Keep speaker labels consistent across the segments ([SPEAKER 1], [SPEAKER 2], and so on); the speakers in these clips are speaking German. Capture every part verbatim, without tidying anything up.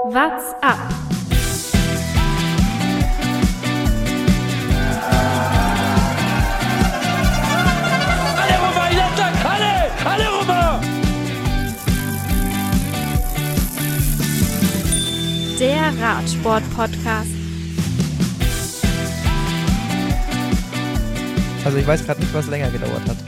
[SPEAKER 1] What's up?
[SPEAKER 2] Alle rüber, jetzt alle! Alle rüber!
[SPEAKER 1] Der Radsport-Podcast.
[SPEAKER 3] Also ich weiß gerade nicht, was länger gedauert hat.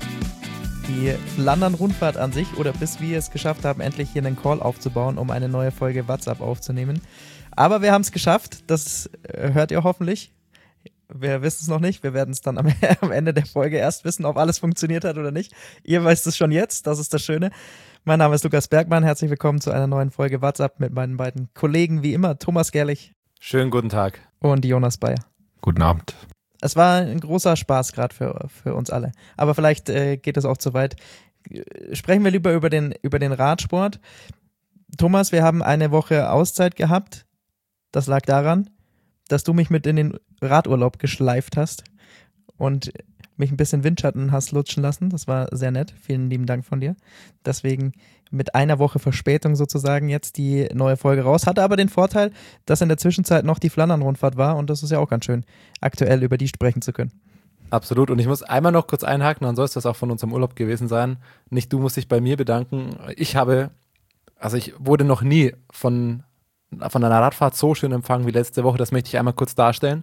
[SPEAKER 3] Die Flandern-Rundfahrt an sich oder bis wir es geschafft haben, endlich hier einen Call aufzubauen, um eine neue Folge WhatsApp aufzunehmen. Aber wir haben es geschafft, das hört ihr hoffentlich. Wir wissen es noch nicht, wir werden es dann am, am Ende der Folge erst wissen, ob alles funktioniert hat oder nicht. Ihr wisst es schon jetzt, das ist das Schöne. Mein Name ist Lukas Bergmann, herzlich willkommen zu einer neuen Folge WhatsApp mit meinen beiden Kollegen, wie immer, Thomas Gerlich.
[SPEAKER 4] Schönen guten Tag.
[SPEAKER 3] Und Jonas Bayer.
[SPEAKER 5] Guten Abend.
[SPEAKER 3] Es war ein großer Spaß gerade für, für uns alle. Aber vielleicht äh, geht es auch zu weit. Sprechen wir lieber über den, über den Radsport. Thomas, wir haben eine Woche Auszeit gehabt. Das lag daran, dass du mich mit in den Radurlaub geschleift hast und mich ein bisschen Windschatten hast lutschen lassen. Das war sehr nett. Vielen lieben Dank von dir. Deswegen mit einer Woche Verspätung sozusagen jetzt die neue Folge raus. Hatte aber den Vorteil, dass in der Zwischenzeit noch die Flandern-Rundfahrt war und das ist ja auch ganz schön, aktuell über die sprechen zu können.
[SPEAKER 4] Absolut. Und ich muss einmal noch kurz einhaken, dann soll es das auch von unserem Urlaub gewesen sein. Nicht du musst dich bei mir bedanken. Ich habe, also ich wurde noch nie von, von einer Radfahrt so schön empfangen wie letzte Woche. Das möchte ich einmal kurz darstellen.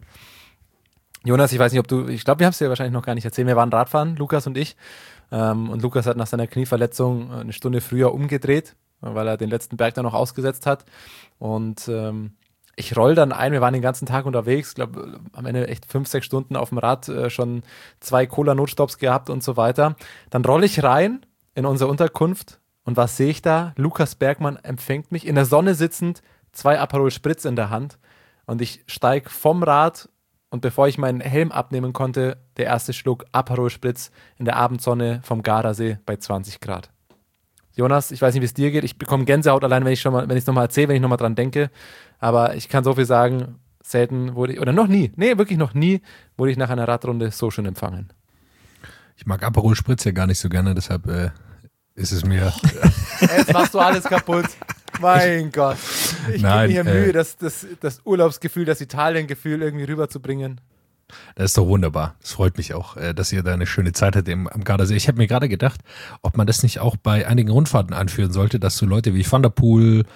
[SPEAKER 4] Jonas, ich weiß nicht, ob du, ich glaube, wir haben es dir wahrscheinlich noch gar nicht erzählt. Wir waren Radfahren, Lukas und ich. Ähm, und Lukas hat nach seiner Knieverletzung eine Stunde früher umgedreht, weil er den letzten Berg dann noch ausgesetzt hat. Und ähm, ich roll dann ein, wir waren den ganzen Tag unterwegs, ich glaube, am Ende echt fünf, sechs Stunden auf dem Rad, äh, schon zwei Cola-Notstopps gehabt und so weiter. Dann rolle ich rein in unsere Unterkunft und was sehe ich da? Lukas Bergmann empfängt mich, in der Sonne sitzend, zwei Aperol Spritz in der Hand und ich steige vom Rad. Und bevor ich meinen Helm abnehmen konnte, der erste Schluck Aperol Spritz in der Abendsonne vom Gardasee bei zwanzig Grad. Jonas, ich weiß nicht, wie es dir geht. Ich bekomme Gänsehaut allein, wenn ich schon mal, wenn ich es nochmal erzähle, wenn ich nochmal dran denke. Aber ich kann so viel sagen, selten wurde ich, oder noch nie, nee, wirklich noch nie, wurde ich nach einer Radrunde so schön empfangen.
[SPEAKER 5] Ich mag Aperol Spritz ja gar nicht so gerne, deshalb äh, ist es mir...
[SPEAKER 4] Jetzt machst du alles kaputt. Mein Gott. Ich gebe mir hier Mühe,
[SPEAKER 5] äh,
[SPEAKER 4] das, das, das Urlaubsgefühl, das Italiengefühl irgendwie rüberzubringen.
[SPEAKER 5] Das ist doch wunderbar. Das freut mich auch, äh, dass ihr da eine schöne Zeit hattet im, am Gardasee. Ich habe mir gerade gedacht, ob man das nicht auch bei einigen Rundfahrten anführen sollte, dass so Leute wie Van der Poel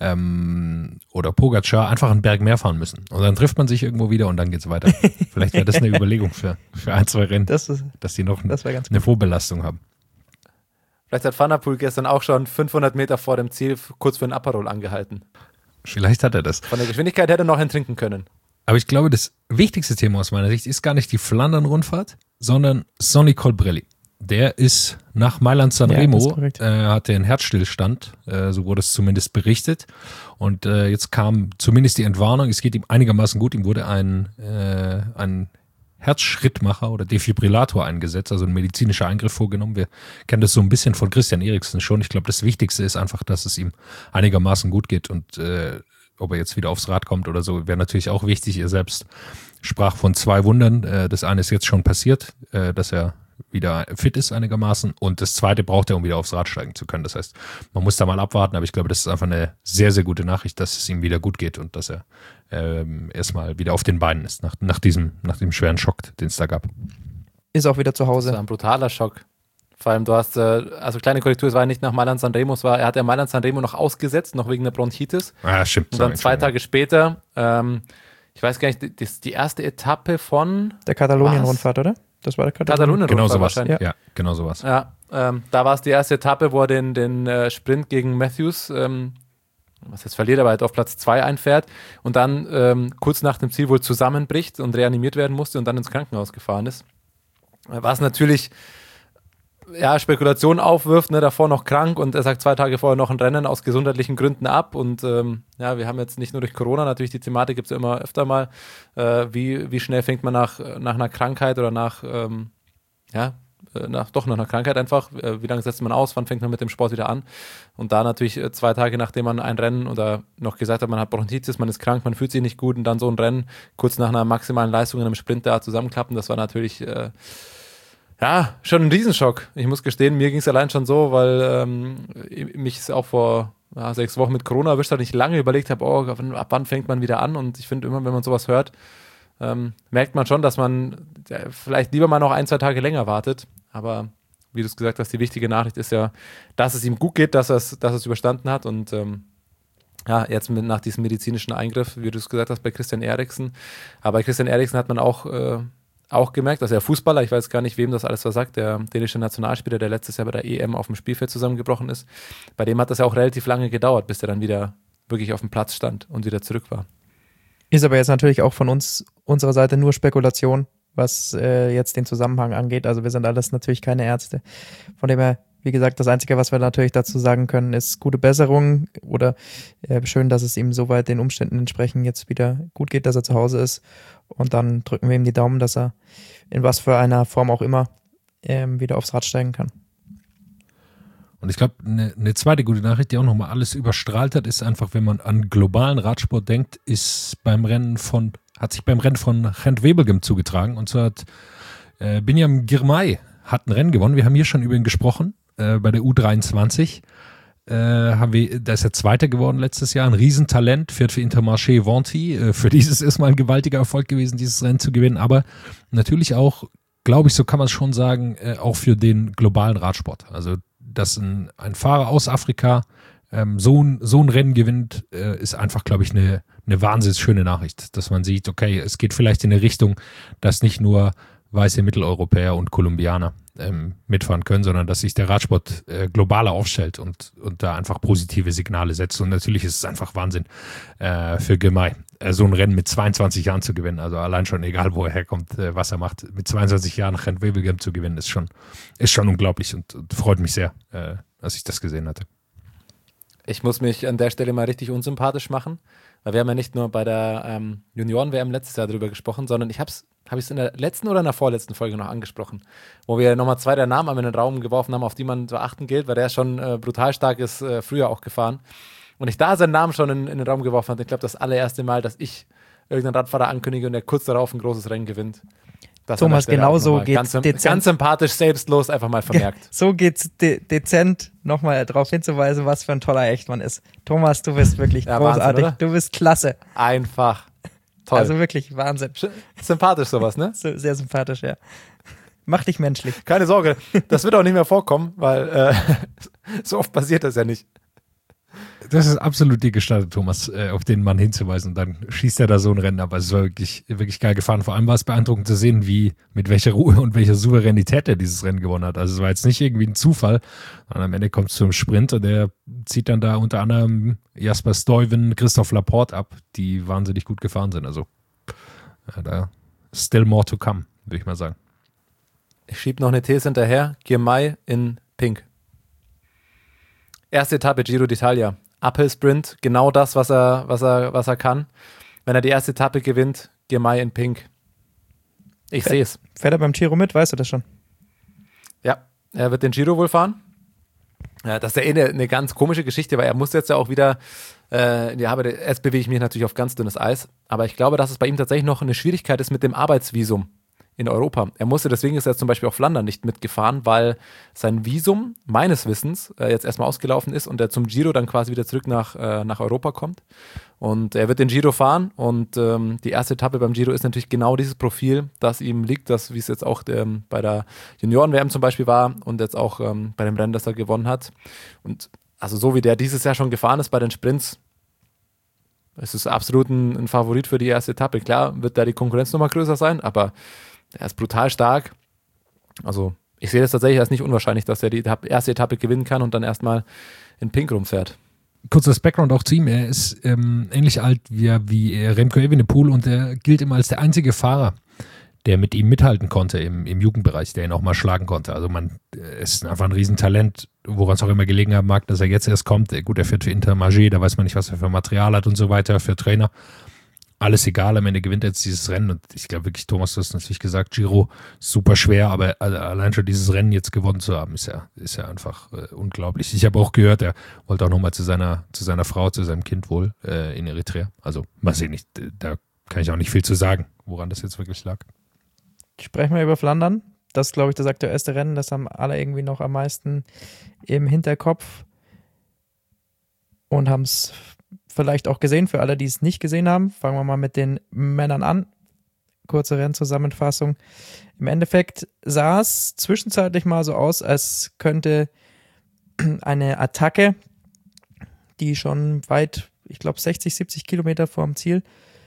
[SPEAKER 5] ähm, oder Pogacar einfach einen Berg mehr fahren müssen. Und dann trifft man sich irgendwo wieder und dann geht's weiter. Vielleicht wäre das eine Überlegung für, für ein, zwei Rennen,
[SPEAKER 3] Das ist,
[SPEAKER 5] dass die noch
[SPEAKER 3] das wär ganz
[SPEAKER 5] eine
[SPEAKER 3] gut.
[SPEAKER 5] Vorbelastung haben.
[SPEAKER 4] Vielleicht hat Van der Poel gestern auch schon fünfhundert Meter vor dem Ziel kurz für einen Aperol angehalten.
[SPEAKER 5] Vielleicht hat er das.
[SPEAKER 4] Von der Geschwindigkeit hätte er noch einen trinken können.
[SPEAKER 5] Aber ich glaube, das wichtigste Thema aus meiner Sicht ist gar nicht die Flandern-Rundfahrt, sondern Sonny Colbrelli. Der ist nach Mailand-San
[SPEAKER 3] Ja,
[SPEAKER 5] Remo,
[SPEAKER 3] das ist korrekt.
[SPEAKER 5] äh, hatte einen Herzstillstand, äh, so wurde es zumindest berichtet. Und äh, jetzt kam zumindest die Entwarnung, es geht ihm einigermaßen gut, ihm wurde ein, äh, ein Herzschrittmacher oder Defibrillator eingesetzt, also ein medizinischer Eingriff vorgenommen. Wir kennen das so ein bisschen von Christian Eriksen schon. Ich glaube, das Wichtigste ist einfach, dass es ihm einigermaßen gut geht und äh, ob er jetzt wieder aufs Rad kommt oder so, wäre natürlich auch wichtig. Er selbst sprach von zwei Wundern. Äh, das eine ist jetzt schon passiert, äh, dass er wieder fit ist einigermaßen und das zweite braucht er, um wieder aufs Rad steigen zu können. Das heißt, man muss da mal abwarten, aber ich glaube, das ist einfach eine sehr, sehr gute Nachricht, dass es ihm wieder gut geht und dass er ähm, erstmal wieder auf den Beinen ist, nach, nach, diesem, nach dem schweren Schock, den es da gab.
[SPEAKER 3] Ist auch wieder zu
[SPEAKER 4] Das
[SPEAKER 3] Hause.
[SPEAKER 4] war ein brutaler Schock. Vor allem, du hast, äh, also kleine Korrektur, es war nicht nach Mailand-San Remo, es war, er hat ja Mailand-San Remo noch ausgesetzt, noch wegen der Bronchitis.
[SPEAKER 5] Ah, stimmt.
[SPEAKER 4] Und dann
[SPEAKER 5] sorry,
[SPEAKER 4] zwei Tage später, ähm, ich weiß gar nicht, die, die, die erste Etappe von
[SPEAKER 3] Der Katalonien-Rundfahrt, oder? Das war der Katalonien.
[SPEAKER 4] Katalonien
[SPEAKER 5] Genau sowas.
[SPEAKER 4] wahrscheinlich.
[SPEAKER 5] Ja, genau sowas.
[SPEAKER 4] Ja, ähm, da war es die erste Etappe, wo er den, den äh, Sprint gegen Matthews, ähm, was jetzt verliert, aber halt auf Platz zwei einfährt und dann ähm, kurz nach dem Ziel wohl zusammenbricht und reanimiert werden musste und dann ins Krankenhaus gefahren ist. Was natürlich ja, Spekulationen aufwirft, ne, davor noch krank und er sagt zwei Tage vorher noch ein Rennen aus gesundheitlichen Gründen ab und ähm, ja, wir haben jetzt nicht nur durch Corona, natürlich die Thematik gibt es ja immer öfter mal, äh, wie, wie schnell fängt man nach, nach einer Krankheit oder nach, ähm, ja, äh, nach, doch nach einer Krankheit einfach, äh, wie lange setzt man aus, wann fängt man mit dem Sport wieder an und da natürlich äh, zwei Tage nachdem man ein Rennen oder noch gesagt hat, man hat Bronchitis, man ist krank, man fühlt sich nicht gut und dann so ein Rennen kurz nach einer maximalen Leistung in einem Sprint da zusammenklappen, das war natürlich äh, ja, schon ein Riesenschock. Ich muss gestehen, mir ging es allein schon so, weil ähm, mich es auch vor ja, sechs Wochen mit Corona erwischt hat, nicht lange überlegt habe, oh, ab wann fängt man wieder an? Und ich finde immer, wenn man sowas hört, ähm, merkt man schon, dass man ja, vielleicht lieber mal noch ein, zwei Tage länger wartet. Aber wie du es gesagt hast, die wichtige Nachricht ist ja, dass es ihm gut geht, dass er es dass er es überstanden hat. Und ähm, ja, jetzt mit, nach diesem medizinischen Eingriff, wie du es gesagt hast, bei Christian Eriksen. Aber bei Christian Eriksen hat man auch, äh, auch gemerkt, dass er Fußballer, ich weiß gar nicht, wem das alles versagt, der dänische Nationalspieler, der letztes Jahr bei der E M auf dem Spielfeld zusammengebrochen ist, bei dem hat das ja auch relativ lange gedauert, bis er dann wieder wirklich auf dem Platz stand und wieder zurück war.
[SPEAKER 3] Ist aber jetzt natürlich auch von uns, unserer Seite nur Spekulation, was äh, jetzt den Zusammenhang angeht. Also wir sind alles natürlich keine Ärzte. Von dem her, wie gesagt, das Einzige, was wir natürlich dazu sagen können, ist gute Besserung oder äh, schön, dass es ihm soweit den Umständen entsprechend jetzt wieder gut geht, dass er zu Hause ist. Und dann drücken wir ihm die Daumen, dass er in was für einer Form auch immer ähm, wieder aufs Rad steigen kann.
[SPEAKER 5] Und ich glaube, eine ne zweite gute Nachricht, die auch nochmal alles überstrahlt hat, ist einfach, wenn man an globalen Radsport denkt, ist beim Rennen von, hat sich beim Rennen von Gent-Wevelgem zugetragen. Und zwar hat äh, Biniam Girmay hat ein Rennen gewonnen. Wir haben hier schon über ihn gesprochen, äh, bei der U dreiundzwanzig. Äh, haben wir, da ist er Zweiter geworden letztes Jahr, ein Riesentalent, fährt für Intermarché Venty. Äh, für dieses ist mal ein gewaltiger Erfolg gewesen, dieses Rennen zu gewinnen. Aber natürlich auch, glaube ich, so kann man es schon sagen, äh, auch für den globalen Radsport. Also dass ein, ein Fahrer aus Afrika ähm, so, ein, so ein Rennen gewinnt, äh, ist einfach, glaube ich, eine, eine wahnsinnig schöne Nachricht, dass man sieht, okay, es geht vielleicht in eine Richtung, dass nicht nur weiße Mitteleuropäer und Kolumbianer ähm, mitfahren können, sondern dass sich der Radsport äh, globaler aufstellt und, und da einfach positive Signale setzt. Und natürlich ist es einfach Wahnsinn äh, für Girmay, äh, so ein Rennen mit zweiundzwanzig Jahren zu gewinnen. Also allein schon, egal wo er herkommt, äh, was er macht, mit zweiundzwanzig Jahren Gent-Wevelgem zu gewinnen, ist schon, ist schon unglaublich und, und freut mich sehr, äh, dass ich das gesehen hatte.
[SPEAKER 4] Ich muss mich an der Stelle mal richtig unsympathisch machen, weil wir haben ja nicht nur bei der ähm, Junioren-W M letztes Jahr drüber gesprochen, sondern ich habe es Habe ich es in der letzten oder in der vorletzten Folge noch angesprochen, wo wir nochmal zwei der Namen in den Raum geworfen haben, auf die man zu achten gilt, weil der schon äh, brutal stark ist, äh, früher auch gefahren. Und ich da seinen Namen schon in, in den Raum geworfen habe, ich glaube, das allererste Mal, dass ich irgendeinen Radfahrer ankündige und der kurz darauf ein großes Rennen gewinnt. Das
[SPEAKER 3] Thomas, genau so geht's
[SPEAKER 4] ganz,
[SPEAKER 3] dezent.
[SPEAKER 4] Ganz sympathisch, selbstlos, einfach mal vermerkt.
[SPEAKER 3] So geht's de- dezent, nochmal darauf hinzuweisen, was für ein toller Echtmann ist. Thomas, du bist wirklich
[SPEAKER 4] ja,
[SPEAKER 3] großartig.
[SPEAKER 4] Wahnsinn,
[SPEAKER 3] du bist klasse.
[SPEAKER 4] Einfach. Toll.
[SPEAKER 3] Also wirklich Wahnsinn.
[SPEAKER 4] Sympathisch sowas, ne?
[SPEAKER 3] So, sehr sympathisch, ja. Mach dich menschlich.
[SPEAKER 4] Keine Sorge, das wird auch nicht mehr vorkommen, weil äh, so oft passiert das ja nicht.
[SPEAKER 5] Das ist absolut die Gestalt, Thomas, äh, auf den Mann hinzuweisen. Und dann schießt er da so ein Rennen ab. Also es war wirklich, wirklich geil gefahren. Vor allem war es beeindruckend zu sehen, wie, mit welcher Ruhe und welcher Souveränität er dieses Rennen gewonnen hat. Also es war jetzt nicht irgendwie ein Zufall. Und am Ende kommt es zum Sprint und er zieht dann da unter anderem Jasper Stuyven, Christoph Laporte ab, die wahnsinnig gut gefahren sind. Also ja, da still more to come, würde ich mal sagen.
[SPEAKER 4] Ich schiebe noch eine These hinterher. Girmay in Pink. Erste Etappe Giro d'Italia. Uphill Sprint, genau das, was er, was er, was er kann. Wenn er die erste Etappe gewinnt, Girmay in Pink. Ich sehe es.
[SPEAKER 3] Fährt er beim Giro mit, weißt du das schon?
[SPEAKER 4] Ja, er wird den Giro wohl fahren. Ja, das ist ja eh eine, eine ganz komische Geschichte, weil er muss jetzt ja auch wieder, äh, ja, aber jetzt bewege ich mich natürlich auf ganz dünnes Eis, aber ich glaube, dass es bei ihm tatsächlich noch eine Schwierigkeit ist mit dem Arbeitsvisum in Europa. Er musste, deswegen ist er jetzt zum Beispiel auf Flandern nicht mitgefahren, weil sein Visum meines Wissens äh, jetzt erstmal ausgelaufen ist und er zum Giro dann quasi wieder zurück nach, äh, nach Europa kommt. Und er wird den Giro fahren und ähm, die erste Etappe beim Giro ist natürlich genau dieses Profil, das ihm liegt, das wie es jetzt auch ähm, bei der Junioren-W M zum Beispiel war und jetzt auch ähm, bei dem Rennen, das er gewonnen hat. Und also so wie der dieses Jahr schon gefahren ist bei den Sprints, es ist absolut ein, ein Favorit für die erste Etappe. Klar wird da die Konkurrenz nochmal größer sein, aber er ist brutal stark. Also ich sehe das tatsächlich als nicht unwahrscheinlich, dass er die erste Etappe gewinnen kann und dann erstmal in Pink rumfährt.
[SPEAKER 5] Kurzes Background auch zu ihm. Er ist ähm, ähnlich alt wie, wie Remco Evenepoel und er gilt immer als der einzige Fahrer, der mit ihm mithalten konnte im, im Jugendbereich, der ihn auch mal schlagen konnte. Also man ist einfach ein Riesentalent, woran es auch immer gelegen haben mag, dass er jetzt erst kommt. Gut, er fährt für Intermarché, da weiß man nicht, was er für Material hat und so weiter, für Trainer. Alles egal, am Ende gewinnt er jetzt dieses Rennen und ich glaube wirklich, Thomas, du hast natürlich gesagt, Giro super schwer, aber allein schon dieses Rennen jetzt gewonnen zu haben, ist ja, ist ja einfach äh, unglaublich. Ich habe auch gehört, er wollte auch nochmal zu seiner, zu seiner Frau, zu seinem Kind wohl äh, in Eritrea. Also mal sehen, ich, da kann ich auch nicht viel zu sagen, woran das jetzt wirklich lag.
[SPEAKER 3] Sprechen wir über Flandern. Das ist, glaube ich, das aktuellste Rennen, das haben alle irgendwie noch am meisten im Hinterkopf. und haben es vielleicht auch gesehen. Für alle, die es nicht gesehen haben, fangen wir mal mit den Männern an. Kurze Rennzusammenfassung. Im Endeffekt sah es zwischenzeitlich mal so aus, als könnte eine Attacke, die schon weit, ich glaube sechzig, siebzig Kilometer vorm Ziel,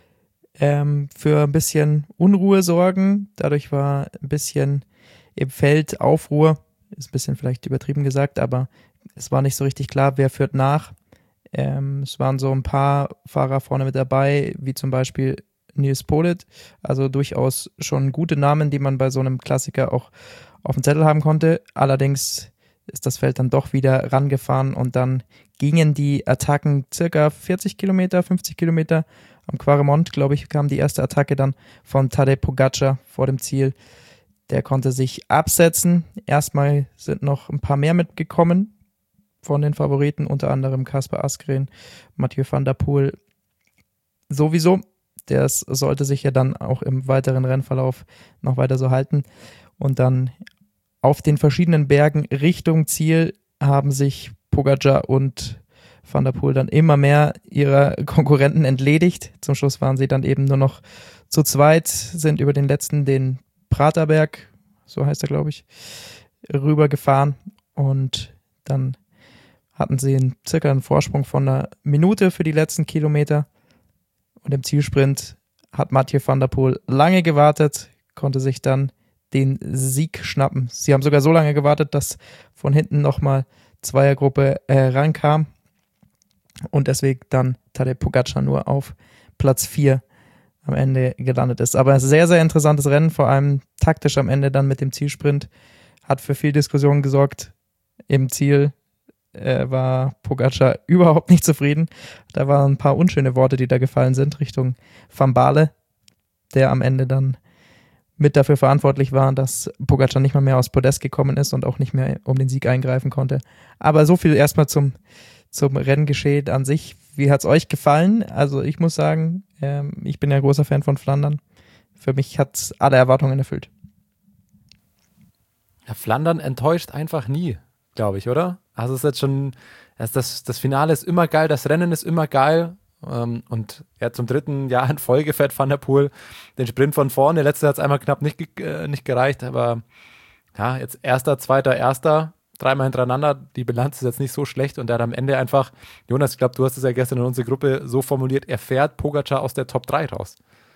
[SPEAKER 3] ähm, für ein bisschen Unruhe sorgen. Dadurch war ein bisschen im Feld Aufruhr, ist ein bisschen vielleicht übertrieben gesagt, aber es war nicht so richtig klar, wer führt nach. Ähm, es waren so ein paar Fahrer vorne mit dabei, wie zum Beispiel Nils Politt, also durchaus schon gute Namen, die man bei so einem Klassiker auch auf dem Zettel haben konnte. Allerdings ist das Feld dann doch wieder rangefahren und dann gingen die Attacken circa vierzig Kilometer, fünfzig Kilometer. Am Quaremont, glaube ich, kam die erste Attacke dann von Tadej Pogačar vor dem Ziel. Der konnte sich absetzen. Erstmal sind noch ein paar mehr mitgekommen von den Favoriten, unter anderem Kasper Asgreen, Mathieu van der Poel sowieso. Das sollte sich ja dann auch im weiteren Rennverlauf noch weiter so halten. Und dann auf den verschiedenen Bergen Richtung Ziel haben sich Pogačar und Van der Poel dann immer mehr ihrer Konkurrenten entledigt. Zum Schluss waren sie dann eben nur noch zu zweit, sind über den letzten, den Praterberg, so heißt er, glaube ich, rübergefahren. Und dann hatten sie einen, circa einen Vorsprung von einer Minute für die letzten Kilometer. Und im Zielsprint hat Mathieu van der Poel lange gewartet, konnte sich dann den Sieg schnappen. Sie haben sogar so lange gewartet, dass von hinten nochmal Zweiergruppe äh, rankam und deswegen dann Tadej Pogačar nur auf Platz vier am Ende gelandet ist. Aber ein sehr, sehr interessantes Rennen, vor allem taktisch am Ende dann mit dem Zielsprint, hat für viel Diskussion gesorgt. Im Ziel äh, war Pogačar überhaupt nicht zufrieden. Da waren ein paar unschöne Worte, die da gefallen sind, Richtung Van Baarle, der am Ende dann mit dafür verantwortlich war, dass Pogačar nicht mal mehr aus Podest gekommen ist und auch nicht mehr um den Sieg eingreifen konnte. Aber so viel erstmal zum, zum Renngeschehen an sich. Wie hat es euch gefallen? Also ich muss sagen, ähm, ich bin ja großer Fan von Flandern. Für mich hat es alle Erwartungen erfüllt.
[SPEAKER 4] Ja, Flandern enttäuscht einfach nie, glaube ich, oder? Also es ist jetzt schon, das, das Finale ist immer geil, das Rennen ist immer geil. Um, und ja, zum dritten Jahr in Folge fährt Van der Poel den Sprint von vorne. Letztes hat es einmal knapp nicht, äh, nicht gereicht, aber ja, jetzt erster, zweiter, erster, dreimal hintereinander. Die Bilanz ist jetzt nicht so schlecht und er hat am Ende einfach, Jonas, ich glaube, du hast es ja gestern in unserer Gruppe so formuliert, er fährt Pogačar aus der Top drei raus.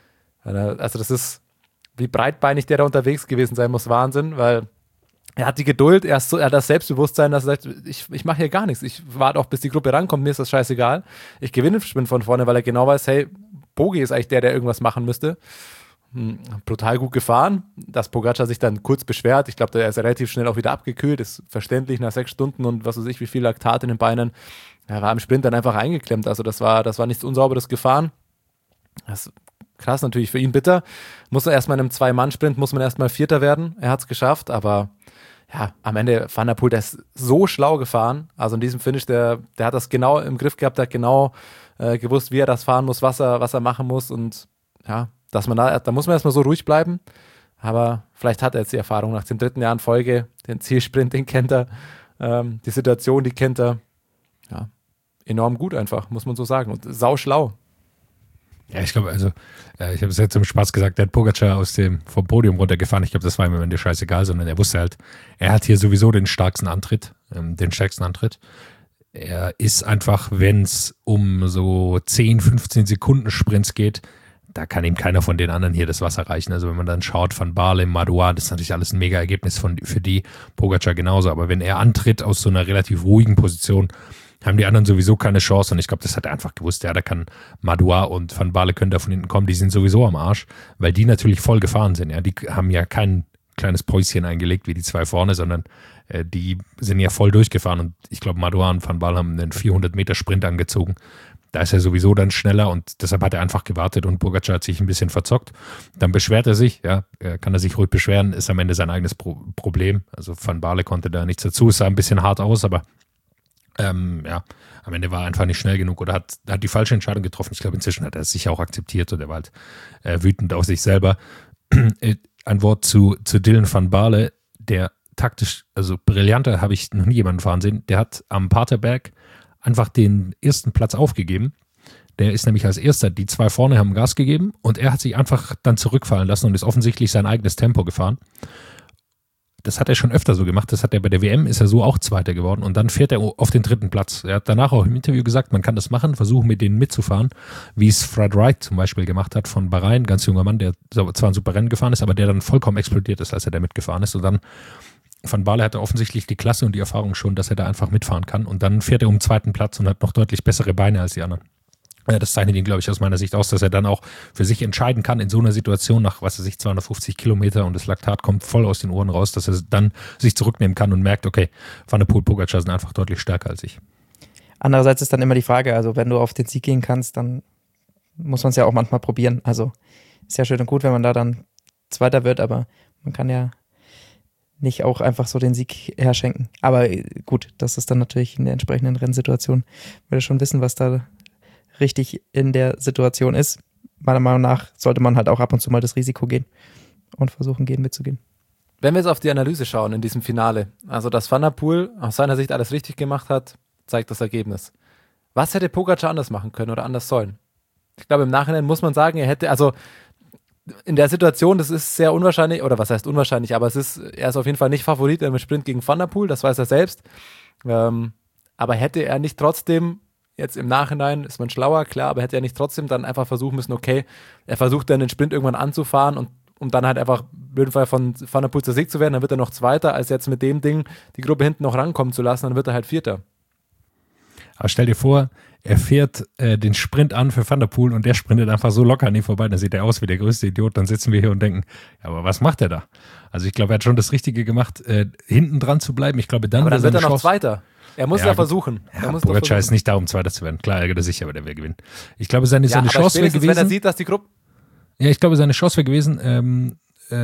[SPEAKER 4] Also das ist, wie breitbeinig der da unterwegs gewesen sein muss, Wahnsinn, weil er hat die Geduld, er, ist so, er hat das Selbstbewusstsein, dass er sagt, ich, ich mache hier gar nichts. Ich warte auch, bis die Gruppe rankommt, mir ist das scheißegal. Ich gewinne den Sprint von vorne, weil er genau weiß, hey, Bogi ist eigentlich der, der irgendwas machen müsste. Hm, brutal gut gefahren, dass Pogačar sich dann kurz beschwert. Ich glaube, der ist relativ schnell auch wieder abgekühlt, ist verständlich nach sechs Stunden und was weiß ich, wie viel Laktat in den Beinen. Er war im Sprint dann einfach eingeklemmt, also das war, das war nichts Unsauberes gefahren. Das ist krass, natürlich für ihn bitter. Muss er erstmal in einem Zwei-Mann-Sprint, muss man erstmal Vierter werden. Er hat es geschafft, aber ja, am Ende Van der Poel, der ist so schlau gefahren. Also in diesem Finish, der, der hat das genau im Griff gehabt, der hat genau äh, gewusst, wie er das fahren muss, was er, was er machen muss. Und ja, dass man da, da muss man erstmal so ruhig bleiben. Aber vielleicht hat er jetzt die Erfahrung nach dem dritten Jahr in Folge, den Zielsprint, den kennt er, ähm, die Situation, die kennt er. Ja, enorm gut einfach, muss man so sagen. Und sau schlau.
[SPEAKER 5] Ja, ich glaube, also, äh, ich habe es jetzt zum Spaß gesagt, der hat Pogačar aus dem, vom Podium runtergefahren. Ich glaube, das war ihm am Ende scheißegal, sondern er wusste halt, er hat hier sowieso den stärksten Antritt, ähm, den stärksten Antritt. Er ist einfach, wenn es um so zehn, fünfzehn Sekunden Sprints geht, da kann ihm keiner von den anderen hier das Wasser reichen. Also wenn man dann schaut, Van Baarle, Madouas, das ist natürlich alles ein mega Ergebnis von, für die, Pogačar genauso. Aber wenn er antritt aus so einer relativ ruhigen Position, haben die anderen sowieso keine Chance und ich glaube, das hat er einfach gewusst. Ja, da kann Madouas und Van Baarle können da von hinten kommen, die sind sowieso am Arsch, weil die natürlich voll gefahren sind. Ja, die haben ja kein kleines Päuschen eingelegt wie die zwei vorne, sondern äh, die sind ja voll durchgefahren und ich glaube, Madouas und Van Baarle haben einen vierhundert Meter Sprint angezogen. Da ist er sowieso dann schneller und deshalb hat er einfach gewartet und Pogačar hat sich ein bisschen verzockt. Dann beschwert er sich, ja, kann er sich ruhig beschweren, ist am Ende sein eigenes Pro- Problem. Also Van Baarle konnte da nichts dazu, es sah ein bisschen hart aus, aber Ähm, ja, am Ende war er einfach nicht schnell genug oder hat, hat die falsche Entscheidung getroffen. Ich glaube, inzwischen hat er es sich auch akzeptiert und er war halt äh, wütend auf sich selber. Ein Wort zu, zu Dylan van Baarle, der taktisch, also brillanter habe ich noch nie jemanden fahren sehen. Der hat am Paterberg einfach den ersten Platz aufgegeben. Der ist nämlich als erster, die zwei vorne haben Gas gegeben und er hat sich einfach dann zurückfallen lassen und ist offensichtlich sein eigenes Tempo gefahren. Das hat er schon öfter so gemacht, das hat er bei der W M, ist er so auch Zweiter geworden und dann fährt er auf den dritten Platz. Er hat danach auch im Interview gesagt, man kann das machen, versuchen mit denen mitzufahren, wie es Fred Wright zum Beispiel gemacht hat von Bahrain, ganz junger Mann, der zwar ein super Rennen gefahren ist, aber der dann vollkommen explodiert ist, als er da mitgefahren ist und dann Van Baarle hatte offensichtlich die Klasse und die Erfahrung schon, dass er da einfach mitfahren kann und dann fährt er um den zweiten Platz und hat noch deutlich bessere Beine als die anderen. Ja, das zeichnet ihn, glaube ich, aus meiner Sicht aus, dass er dann auch für sich entscheiden kann in so einer Situation nach, was weiß ich, zweihundertfünfzig Kilometer und das Laktat kommt voll aus den Ohren raus, dass er dann sich zurücknehmen kann und merkt, okay, Van der Poel, Pogačar sind einfach deutlich stärker als ich.
[SPEAKER 3] Andererseits ist dann immer die Frage, also wenn du auf den Sieg gehen kannst, dann muss man es ja auch manchmal probieren. Also ist ja schön und gut, wenn man da dann Zweiter wird, aber man kann ja nicht auch einfach so den Sieg herschenken. Aber gut, das ist dann natürlich in der entsprechenden Rennsituation, will schon wissen, was da richtig in der Situation ist. Meiner Meinung nach sollte man halt auch ab und zu mal das Risiko gehen und versuchen, gehen mitzugehen.
[SPEAKER 4] Wenn wir jetzt auf die Analyse schauen in diesem Finale, also dass Van der Poel aus seiner Sicht alles richtig gemacht hat, zeigt das Ergebnis. Was hätte Pogačar anders machen können oder anders sollen? Ich glaube, im Nachhinein muss man sagen, er hätte, also in der Situation, das ist sehr unwahrscheinlich, oder was heißt unwahrscheinlich, aber es ist, er ist auf jeden Fall nicht Favorit im Sprint gegen Van der Poel, das weiß er selbst. Ähm, aber hätte er nicht trotzdem jetzt im Nachhinein ist man schlauer, klar, aber hätte er nicht trotzdem dann einfach versuchen müssen, okay, er versucht dann den Sprint irgendwann anzufahren und um dann halt einfach im blöden Fall von Van der Poel zur Sieg zu werden, dann wird er noch Zweiter, als jetzt mit dem Ding die Gruppe hinten noch rankommen zu lassen, dann wird er halt Vierter.
[SPEAKER 5] Aber stell dir vor, er fährt äh, den Sprint an für Van der Poel und der sprintet einfach so locker an ihm vorbei, dann sieht er aus wie der größte Idiot, dann sitzen wir hier und denken, ja, aber was macht er da? Also ich glaube, er hat schon das Richtige gemacht, äh, hinten dran zu bleiben. Ich glaube, dann
[SPEAKER 4] aber dann wird er noch
[SPEAKER 5] Chance,
[SPEAKER 4] Zweiter. Er muss ja, ja versuchen.
[SPEAKER 5] Ja, Pogačar ist nicht da, um Zweiter zu werden. Klar, ärgert er sich, aber der will gewinnen. Ich glaube, seine,
[SPEAKER 4] ja,
[SPEAKER 5] seine Chance wäre gewesen.
[SPEAKER 4] Wenn er sieht, dass die Gruppe.
[SPEAKER 5] Ja, ich glaube, seine Chance wäre gewesen, ähm,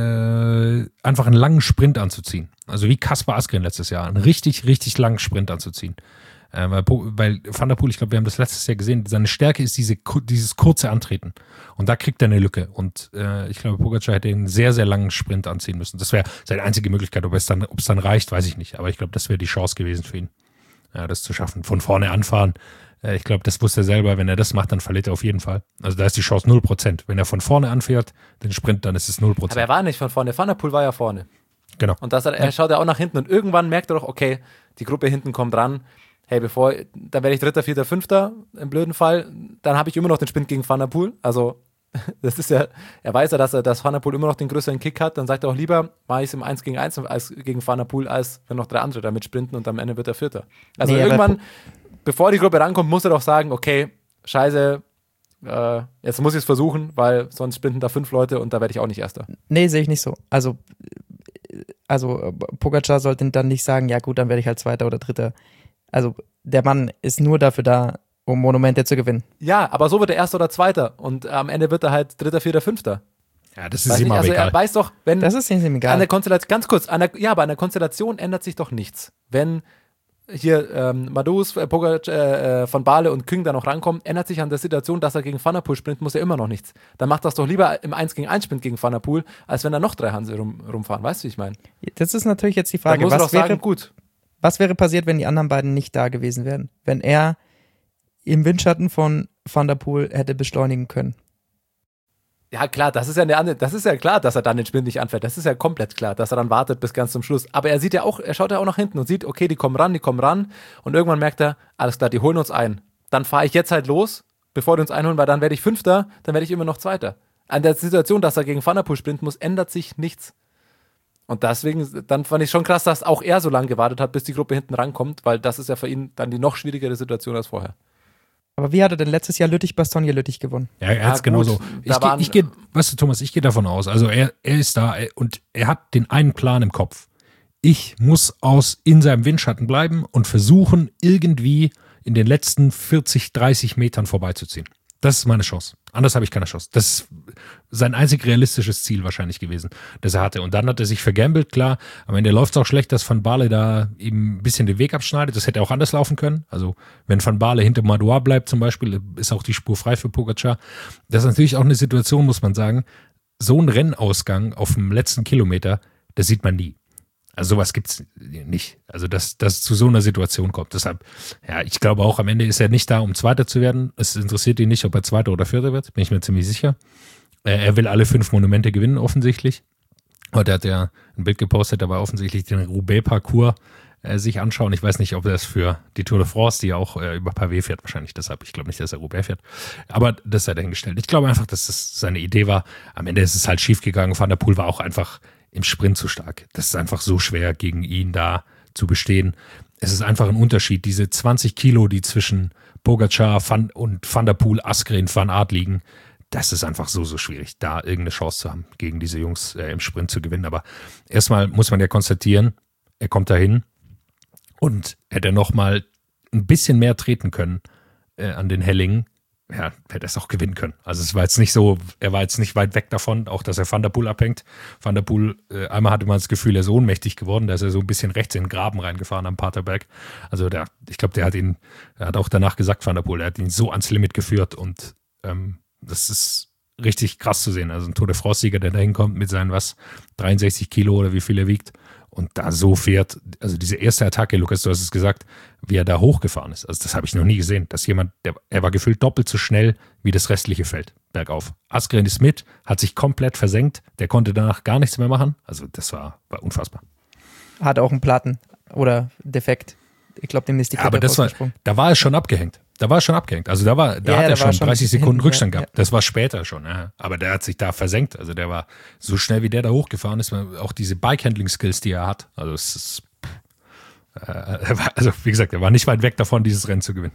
[SPEAKER 5] äh, einfach einen langen Sprint anzuziehen. Also wie Kaspar Asgreen letztes Jahr. Einen richtig, richtig langen Sprint anzuziehen. Äh, weil, weil Van der Poel, ich glaube, wir haben das letztes Jahr gesehen, seine Stärke ist diese, dieses kurze Antreten. Und da kriegt er eine Lücke. Und äh, ich glaube, Pogačar hätte einen sehr, sehr langen Sprint anziehen müssen. Das wäre seine einzige Möglichkeit. Ob es dann, ob es dann reicht, weiß ich nicht. Aber ich glaube, das wäre die Chance gewesen für ihn. Ja, das zu schaffen. Von vorne anfahren. Äh, ich glaube, das wusste er selber. Wenn er das macht, dann verliert er auf jeden Fall. Also da ist die Chance null Prozent. Wenn er von vorne anfährt, den Sprint, dann ist es null Prozent.
[SPEAKER 4] Aber er war nicht von vorne. Van der Poel war ja vorne.
[SPEAKER 5] Genau.
[SPEAKER 4] Und das, er schaut ja auch nach hinten. Und irgendwann merkt er doch, okay, die Gruppe hinten kommt ran. Hey, bevor, dann werde ich Dritter, Vierter, Fünfter im blöden Fall. Dann habe ich immer noch den Sprint gegen Van der Poel. Also das ist ja, er weiß ja, dass er, dass Van der Poel immer noch den größeren Kick hat, dann sagt er auch lieber, mache ich es im eins gegen eins als gegen Van der Poel, als wenn noch drei andere damit sprinten und am Ende wird er Vierter. Also nee, irgendwann, bevor die Gruppe rankommt, muss er doch sagen, okay, scheiße, äh, jetzt muss ich es versuchen, weil sonst sprinten da fünf Leute und da werde ich auch nicht Erster.
[SPEAKER 3] Nee, sehe ich nicht so. Also, also Pogačar sollte dann nicht sagen, ja gut, dann werde ich halt Zweiter oder Dritter. Also der Mann ist nur dafür da, um Monumente zu gewinnen.
[SPEAKER 4] Ja, aber so wird er Erster oder Zweiter und am Ende wird er halt Dritter, Vierter, Fünfter.
[SPEAKER 5] Ja, das ist ihm aber
[SPEAKER 4] also
[SPEAKER 5] egal.
[SPEAKER 4] Er weiß doch, wenn
[SPEAKER 3] das ist ihm egal.
[SPEAKER 4] An der Konstellation, ganz kurz, an der, ja, aber an der Konstellation ändert sich doch nichts. Wenn hier ähm, Madous, äh, Pogačar, äh, Van Baarle und Küng da noch rankommen, ändert sich an der Situation, dass er gegen Van der Poel sprintet, muss er immer noch nichts. Dann macht das doch lieber im eins gegen eins Sprint gegen Van der Poel, als wenn da noch drei Hanse rum, rumfahren. Weißt du, wie ich meine?
[SPEAKER 3] Das ist natürlich jetzt die Frage,
[SPEAKER 4] muss
[SPEAKER 3] was,
[SPEAKER 4] doch
[SPEAKER 3] wäre,
[SPEAKER 4] sagen, gut.
[SPEAKER 3] was wäre passiert, wenn die anderen beiden nicht da gewesen wären? Wenn er im Windschatten von Van der Poel hätte beschleunigen können.
[SPEAKER 4] Ja, klar, das ist ja eine andere, das ist ja klar, dass er dann den Sprint nicht anfährt. Das ist ja komplett klar, dass er dann wartet bis ganz zum Schluss. Aber er sieht ja auch, er schaut ja auch nach hinten und sieht, okay, die kommen ran, die kommen ran. Und irgendwann merkt er, alles klar, die holen uns ein. Dann fahre ich jetzt halt los, bevor die uns einholen, weil dann werde ich Fünfter, dann werde ich immer noch Zweiter. An der Situation, dass er gegen Van der Poel sprinten muss, ändert sich nichts. Und deswegen, dann fand ich schon krass, dass auch er so lange gewartet hat, bis die Gruppe hinten rankommt, weil das ist ja für ihn dann die noch schwierigere Situation als vorher.
[SPEAKER 3] Aber wie hat er denn letztes Jahr Lüttich-Bastogne-Lüttich gewonnen?
[SPEAKER 5] Ja, er hat es ja, genauso. Ich gehe, ich geh, weißt du, Thomas, ich gehe davon aus, also er, er ist da und er hat den einen Plan im Kopf. Ich muss aus in seinem Windschatten bleiben und versuchen, irgendwie in den letzten vierzig, dreißig Metern vorbeizuziehen. Das ist meine Chance. Anders habe ich keine Chance. Das ist sein einzig realistisches Ziel wahrscheinlich gewesen, das er hatte. Und dann hat er sich vergambelt, klar. Am Ende läuft es auch schlecht, dass Van Baarle da eben ein bisschen den Weg abschneidet. Das hätte auch anders laufen können. Also wenn Van Baarle hinter Madouas bleibt zum Beispiel, ist auch die Spur frei für Pogačar. Das ist natürlich auch eine Situation, muss man sagen, so ein Rennausgang auf dem letzten Kilometer, das sieht man nie. Also sowas gibt's nicht. Also dass das zu so einer Situation kommt. Deshalb, ja, ich glaube auch, am Ende ist er nicht da, um Zweiter zu werden. Es interessiert ihn nicht, ob er Zweiter oder Vierter wird, bin ich mir ziemlich sicher. Er will alle fünf Monumente gewinnen, offensichtlich. Heute hat er ein Bild gepostet, da war offensichtlich den Roubaix-Parcours äh, sich anschauen. Ich weiß nicht, ob das für die Tour de France, die ja auch äh, über Pavé fährt, wahrscheinlich deshalb. Ich glaube nicht, dass er Roubaix fährt. Aber das sei dahingestellt. Ich glaube einfach, dass das seine Idee war. Am Ende ist es halt schief gegangen. Van der Poel war auch einfach im Sprint zu stark. Das ist einfach so schwer, gegen ihn da zu bestehen. Es ist einfach ein Unterschied. Diese zwanzig Kilo, die zwischen Pogačar Van, und Van der Poel, Asgreen, Van Aert liegen, das ist einfach so, so schwierig, da irgendeine Chance zu haben, gegen diese Jungs äh, im Sprint zu gewinnen. Aber erstmal muss man ja konstatieren, er kommt dahin und hätte er nochmal ein bisschen mehr treten können äh, an den Hellingen, ja, hätte er es auch gewinnen können. Also es war jetzt nicht so, er war jetzt nicht weit weg davon, auch dass er Van der Poel abhängt. Van der Poel, äh, einmal hatte man das Gefühl, er ist ohnmächtig geworden, da ist er so ein bisschen rechts in den Graben reingefahren am Paterberg. Also der, ich glaube, der hat ihn, er hat auch danach gesagt, Van der Poel, er hat ihn so ans Limit geführt und ähm, das ist richtig krass zu sehen. Also ein Tour de France-Sieger, der da hinkommt mit seinen, was, dreiundsechzig Kilo oder wie viel er wiegt und da so fährt. Also diese erste Attacke, Lukas, du hast es gesagt, wie er da hochgefahren ist. Also das habe ich noch nie gesehen, dass jemand, der, er war gefühlt doppelt so schnell wie das restliche Feld bergauf. Asgreen ist mit, hat sich komplett versenkt, der konnte danach gar nichts mehr machen. Also das war, war unfassbar.
[SPEAKER 3] Hat auch einen Platten oder Defekt. Ich glaube, dem ist die Kette
[SPEAKER 5] ja, aber das war, da war er schon abgehängt. Da war er schon abgehängt. Also da war, da
[SPEAKER 3] ja,
[SPEAKER 5] hat er
[SPEAKER 3] da
[SPEAKER 5] schon
[SPEAKER 3] schon
[SPEAKER 5] dreißig Sekunden
[SPEAKER 3] hinten,
[SPEAKER 5] Rückstand
[SPEAKER 3] ja,
[SPEAKER 5] gehabt.
[SPEAKER 3] ja.
[SPEAKER 5] Das war später schon. Ja. Aber der hat sich da versenkt. Also der war so schnell, wie der da hochgefahren ist. Auch diese Bike-Handling-Skills, die er hat. Also es ist, äh, er war, also wie gesagt, er war nicht weit weg davon, dieses Rennen zu gewinnen.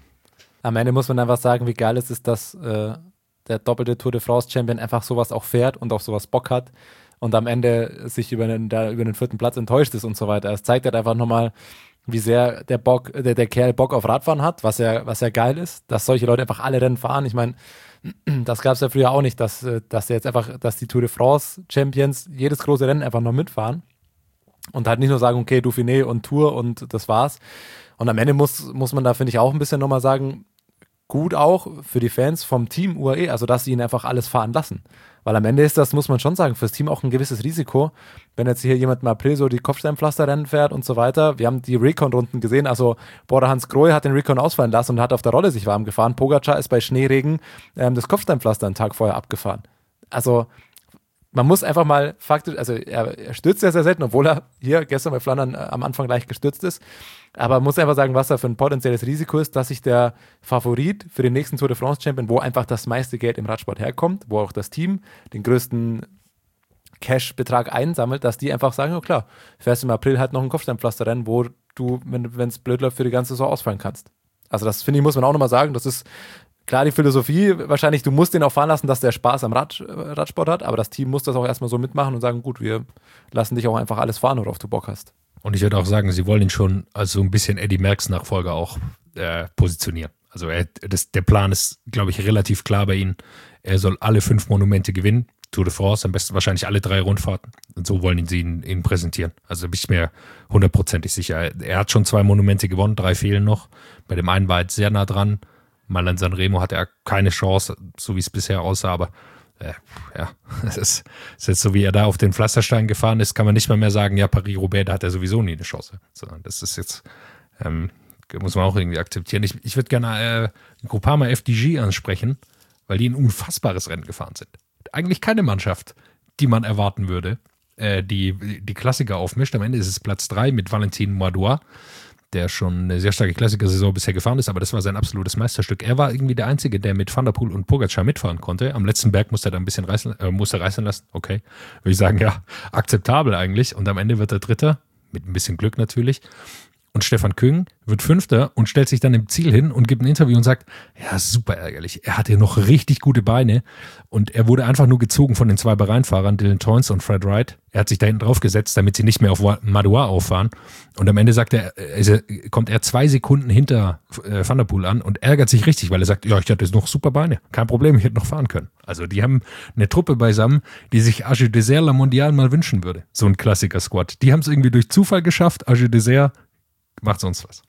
[SPEAKER 4] Am Ende muss man einfach sagen, wie geil es ist, dass äh, der doppelte Tour de France-Champion einfach sowas auch fährt und auf sowas Bock hat und am Ende sich über den, da, über den vierten Platz enttäuscht ist und so weiter. Es zeigt halt einfach nochmal, wie sehr der Bock, der, der Kerl Bock auf Radfahren hat, was ja, was ja geil ist, dass solche Leute einfach alle Rennen fahren. Ich meine, das gab es ja früher auch nicht, dass, dass jetzt einfach, dass die Tour de France Champions jedes große Rennen einfach noch mitfahren und halt nicht nur sagen, okay, Dauphiné und Tour und das war's. Und am Ende muss, muss man da, finde ich, auch ein bisschen nochmal sagen, gut auch für die Fans vom Team U A E, also dass sie ihn einfach alles fahren lassen. Weil am Ende ist das, muss man schon sagen, fürs Team auch ein gewisses Risiko. Wenn jetzt hier jemand im April so die Kopfsteinpflasterrennen fährt und so weiter. Wir haben die Recon-Runden gesehen, also Bora Hans Grohe hat den Recon ausfallen lassen und hat auf der Rolle sich warm gefahren. Pogačar ist bei Schneeregen ähm, das Kopfsteinpflaster einen Tag vorher abgefahren. Also man muss einfach mal faktisch, also er, er stürzt ja sehr selten, obwohl er hier gestern bei Flandern äh, am Anfang leicht gestürzt ist. Aber man muss einfach sagen, was da für ein potenzielles Risiko ist, dass sich der Favorit für den nächsten Tour de France Champion, wo einfach das meiste Geld im Radsport herkommt, wo auch das Team den größten Cash-Betrag einsammelt, dass die einfach sagen, oh klar, fährst im April halt noch ein Kopfsteinpflasterrennen, wo du, wenn es blöd läuft, für die ganze Saison ausfallen kannst. Also das, finde ich, muss man auch nochmal sagen, das ist klar die Philosophie, wahrscheinlich, du musst den auch fahren lassen, dass der Spaß am Rad, Radsport hat, aber das Team muss das auch erstmal so mitmachen und sagen, gut, wir lassen dich auch einfach alles fahren, worauf du Bock hast.
[SPEAKER 5] Und ich würde auch sagen, sie wollen ihn schon als so ein bisschen Eddie Merckx-Nachfolger auch äh, positionieren. Also er, das, der Plan ist, glaube ich, relativ klar bei ihnen. Er soll alle fünf Monumente gewinnen. Tour de France, am besten wahrscheinlich alle drei Rundfahrten. Und so wollen sie ihn, ihn präsentieren. Also bin ich mir hundertprozentig sicher. Er hat schon zwei Monumente gewonnen, drei fehlen noch. Bei dem einen war er jetzt sehr nah dran. Mal in Sanremo hatte er keine Chance, so wie es bisher aussah, aber äh, ja, es ist, ist jetzt so, wie er da auf den Pflasterstein gefahren ist, kann man nicht mal mehr sagen, ja, Paris-Roubaix, da hat er sowieso nie eine Chance. Sondern das ist jetzt, ähm, muss man auch irgendwie akzeptieren. Ich, ich würde gerne äh, Groupama F D G ansprechen, weil die ein unfassbares Rennen gefahren sind. Eigentlich keine Mannschaft, die man erwarten würde, äh, die die Klassiker aufmischt. Am Ende ist es Platz drei mit Valentin Madouas, der schon eine sehr starke Klassiker-Saison bisher gefahren ist, aber das war sein absolutes Meisterstück. Er war irgendwie der Einzige, der mit Van der Poel und Pogačar mitfahren konnte. Am letzten Berg musste er da ein bisschen reißen, äh, musste reißen lassen. Okay, würde ich sagen, ja, akzeptabel eigentlich. Und am Ende wird er Dritter, mit ein bisschen Glück natürlich. Und Stefan Küng wird Fünfter und stellt sich dann im Ziel hin und gibt ein Interview und sagt, ja, super ärgerlich. Er hatte noch richtig gute Beine und er wurde einfach nur gezogen von den zwei Bahrain-Fahrern, Dylan Teuns und Fred Wright. Er hat sich da hinten drauf gesetzt, damit sie nicht mehr auf Madouas auffahren. Und am Ende sagt er, also kommt er zwei Sekunden hinter äh, Van der Poel an und ärgert sich richtig, weil er sagt, ja, ich hatte noch super Beine. Kein Problem, ich hätte noch fahren können. Also die haben eine Truppe beisammen, die sich Age Desert La Mondiale mal wünschen würde. So ein Klassiker-Squad. Die haben es irgendwie durch Zufall geschafft. Age Desert macht sonst was.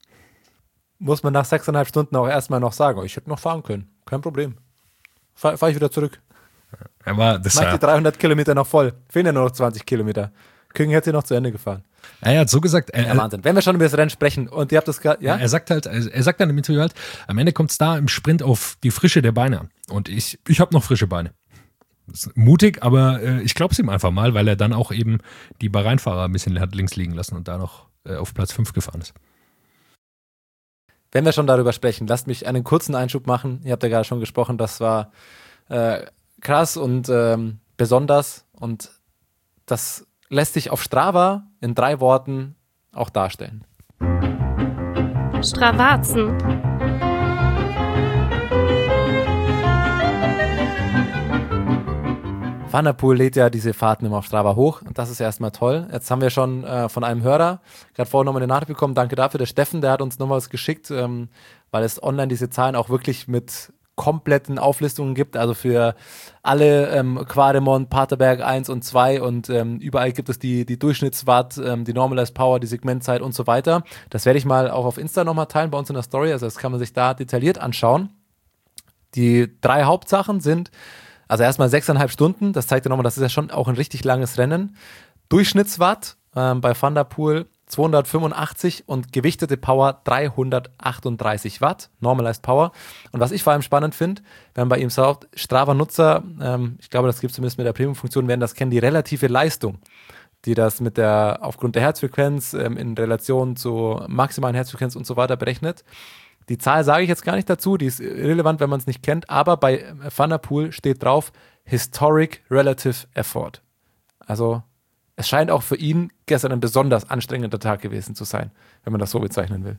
[SPEAKER 4] Muss man nach sechseinhalb Stunden auch erstmal noch sagen, oh, ich hätte noch fahren können. Kein Problem. Fahr, fahr ich wieder zurück.
[SPEAKER 5] Er war, das
[SPEAKER 4] Mach
[SPEAKER 5] war,
[SPEAKER 4] die dreihundert Kilometer noch voll. Fehlen ja nur noch zwanzig Kilometer. Küng hätte noch zu Ende gefahren.
[SPEAKER 5] Er hat so gesagt, er,
[SPEAKER 4] Ja, Wahnsinn. Wenn wir schon über das Rennen sprechen und ihr habt das gerade, ja?
[SPEAKER 5] er sagt halt, er sagt dann im Interview halt, am Ende kommt es da im Sprint auf die Frische der Beine an. Und ich, ich habe noch frische Beine. Das ist mutig, aber äh, ich glaube es ihm einfach mal, weil er dann auch eben die Bahrain-Fahrer ein bisschen hat links liegen lassen und da noch äh, auf Platz fünf gefahren ist.
[SPEAKER 4] Wenn wir schon darüber sprechen, lasst mich einen kurzen Einschub machen. Ihr habt ja gerade schon gesprochen, das war äh, krass und ähm, besonders und das lässt sich auf Strava in drei Worten auch darstellen.
[SPEAKER 1] Stravazen.
[SPEAKER 4] Van der Poel lädt ja diese Fahrten immer auf Strava hoch und das ist erstmal toll. Jetzt haben wir schon äh, von einem Hörer gerade vorhin nochmal eine Nachricht bekommen, danke dafür, der Steffen, der hat uns nochmal was geschickt, ähm, weil es online diese Zahlen auch wirklich mit kompletten Auflistungen gibt, also für alle ähm, Quaremont, Paterberg eins und zwei und ähm, überall gibt es die, die Durchschnittswatt, ähm, die Normalized Power, die Segmentzeit und so weiter. Das werde ich mal auch auf Insta nochmal teilen bei uns in der Story, also das kann man sich da detailliert anschauen. Die drei Hauptsachen sind, also erstmal sechseinhalb Stunden, das zeigt ja nochmal, das ist ja schon auch ein richtig langes Rennen. Durchschnittswatt ähm, bei Van der Poel zweihundertfünfundachtzig und gewichtete Power dreihundertachtunddreißig Watt, Normalized Power. Und was ich vor allem spannend finde, wenn bei ihm sagt, Strava-Nutzer, ähm, ich glaube, das gibt es zumindest mit der Premium-Funktion, werden das kennen, die relative Leistung, die das mit der, aufgrund der Herzfrequenz ähm, in Relation zur maximalen Herzfrequenz und so weiter berechnet. Die Zahl sage ich jetzt gar nicht dazu, die ist irrelevant, wenn man es nicht kennt, aber bei Van der Poel steht drauf Historic Relative Effort. Also es scheint auch für ihn gestern ein besonders anstrengender Tag gewesen zu sein, wenn man das so bezeichnen will.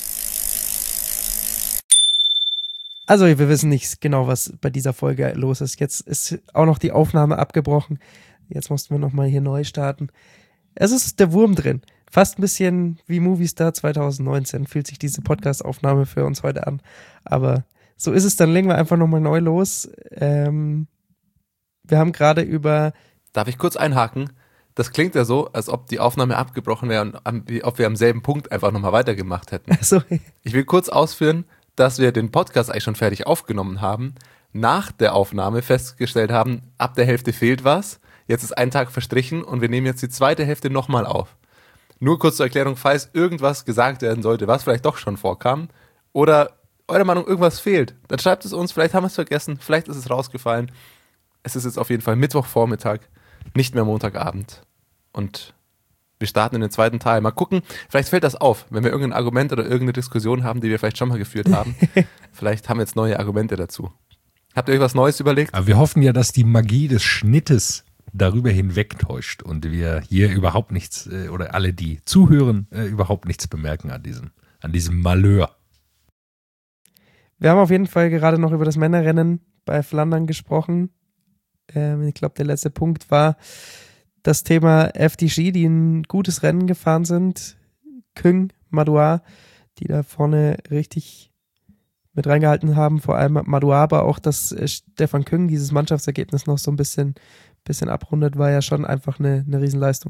[SPEAKER 3] Also wir wissen nicht genau, was bei dieser Folge los ist. Jetzt ist auch noch die Aufnahme abgebrochen. Jetzt mussten wir nochmal hier neu starten. Es ist der Wurm drin. Fast ein bisschen wie Movistar zwanzig neunzehn fühlt sich diese Podcast-Aufnahme für uns heute an. Aber so ist es, dann legen wir einfach nochmal neu los. Ähm, wir haben gerade über...
[SPEAKER 6] Darf ich kurz einhaken? Das klingt ja so, als ob die Aufnahme abgebrochen wäre und am, wie, ob wir am selben Punkt einfach nochmal weitergemacht hätten.
[SPEAKER 3] Also,
[SPEAKER 6] ich will kurz ausführen, dass wir den Podcast eigentlich schon fertig aufgenommen haben, nach der Aufnahme festgestellt haben, ab der Hälfte fehlt was, jetzt ist ein Tag verstrichen und wir nehmen jetzt die zweite Hälfte nochmal auf. Nur kurz zur Erklärung, falls irgendwas gesagt werden sollte, was vielleicht doch schon vorkam oder eurer Meinung irgendwas fehlt, dann schreibt es uns, vielleicht haben wir es vergessen, vielleicht ist es rausgefallen. Es ist jetzt auf jeden Fall Mittwochvormittag, nicht mehr Montagabend. Und wir starten in den zweiten Teil. Mal gucken, vielleicht fällt das auf, wenn wir irgendein Argument oder irgendeine Diskussion haben, die wir vielleicht schon mal geführt haben. Vielleicht haben wir jetzt neue Argumente dazu. Habt ihr euch was Neues überlegt?
[SPEAKER 5] Aber wir hoffen ja, dass die Magie des Schnittes darüber hinwegtäuscht und wir hier überhaupt nichts, äh, oder alle, die zuhören, äh, überhaupt nichts bemerken an diesem, an diesem Malheur.
[SPEAKER 3] Wir haben auf jeden Fall gerade noch über das Männerrennen bei Flandern gesprochen. Ähm, ich glaube, der letzte Punkt war das Thema F D G, die ein gutes Rennen gefahren sind. Küng, Madouas, die da vorne richtig mit reingehalten haben. Vor allem Madouas, aber auch, dass Stefan Küng dieses Mannschaftsergebnis noch so ein bisschen, bisschen abrundet, war ja schon einfach eine, eine Riesenleistung.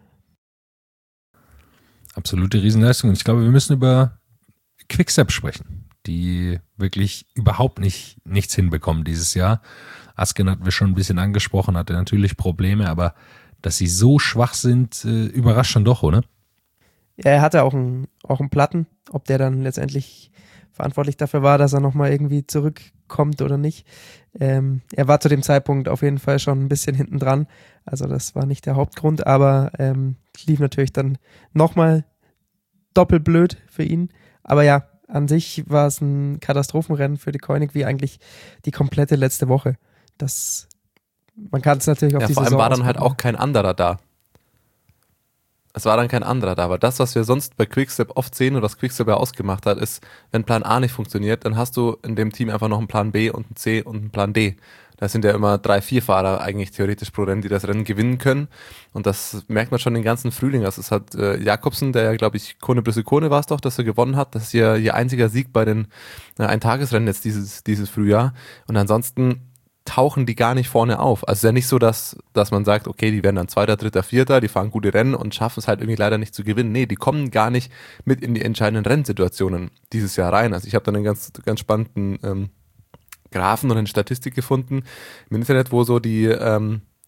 [SPEAKER 5] Absolute Riesenleistung. Und ich glaube, wir müssen über Quickstep sprechen, die wirklich überhaupt nicht nichts hinbekommen dieses Jahr. Asken hatten wir schon ein bisschen angesprochen, hatte natürlich Probleme, aber dass sie so schwach sind, äh, überrascht schon doch, oder?
[SPEAKER 3] Ja, er hatte auch einen, auch einen Platten, ob der dann letztendlich verantwortlich dafür war, dass er nochmal irgendwie zurückkommt oder nicht. Ähm, er war zu dem Zeitpunkt auf jeden Fall schon ein bisschen hinten dran, also das war nicht der Hauptgrund, aber ähm, lief natürlich dann nochmal doppelt blöd für ihn. Aber ja, an sich war es ein Katastrophenrennen für die Koenig, wie eigentlich die komplette letzte Woche. Das, man kann es natürlich auf
[SPEAKER 6] Ja,
[SPEAKER 3] die
[SPEAKER 6] vor allem
[SPEAKER 3] Saison
[SPEAKER 6] war dann halt
[SPEAKER 3] auswirken.
[SPEAKER 6] auch kein anderer da. Es war dann kein anderer da, aber das, was wir sonst bei Quickstep oft sehen und was Quickstep ja ausgemacht hat, ist, wenn Plan A nicht funktioniert, dann hast du in dem Team einfach noch einen Plan B und einen C und einen Plan D. Da sind ja immer drei, vier Fahrer eigentlich theoretisch pro Rennen, die das Rennen gewinnen können. Und das merkt man schon den ganzen Frühling. Also es hat äh, Jakobsen, der ja, glaube ich, Kone Brüssel Kone war es doch, dass er gewonnen hat. Das ist ja ihr einziger Sieg bei den äh, Eintagesrennen jetzt dieses, dieses Frühjahr. Und ansonsten tauchen die gar nicht vorne auf. Also es ist ja nicht so, dass, dass man sagt, okay, die werden dann Zweiter, Dritter, Vierter, die fahren gute Rennen und schaffen es halt irgendwie leider nicht zu gewinnen. Nee, die kommen gar nicht mit in die entscheidenden Rennsituationen dieses Jahr rein. Also ich habe dann einen ganz, ganz spannenden ähm, Graphen und eine Statistik gefunden im Internet, wo so die, ähm,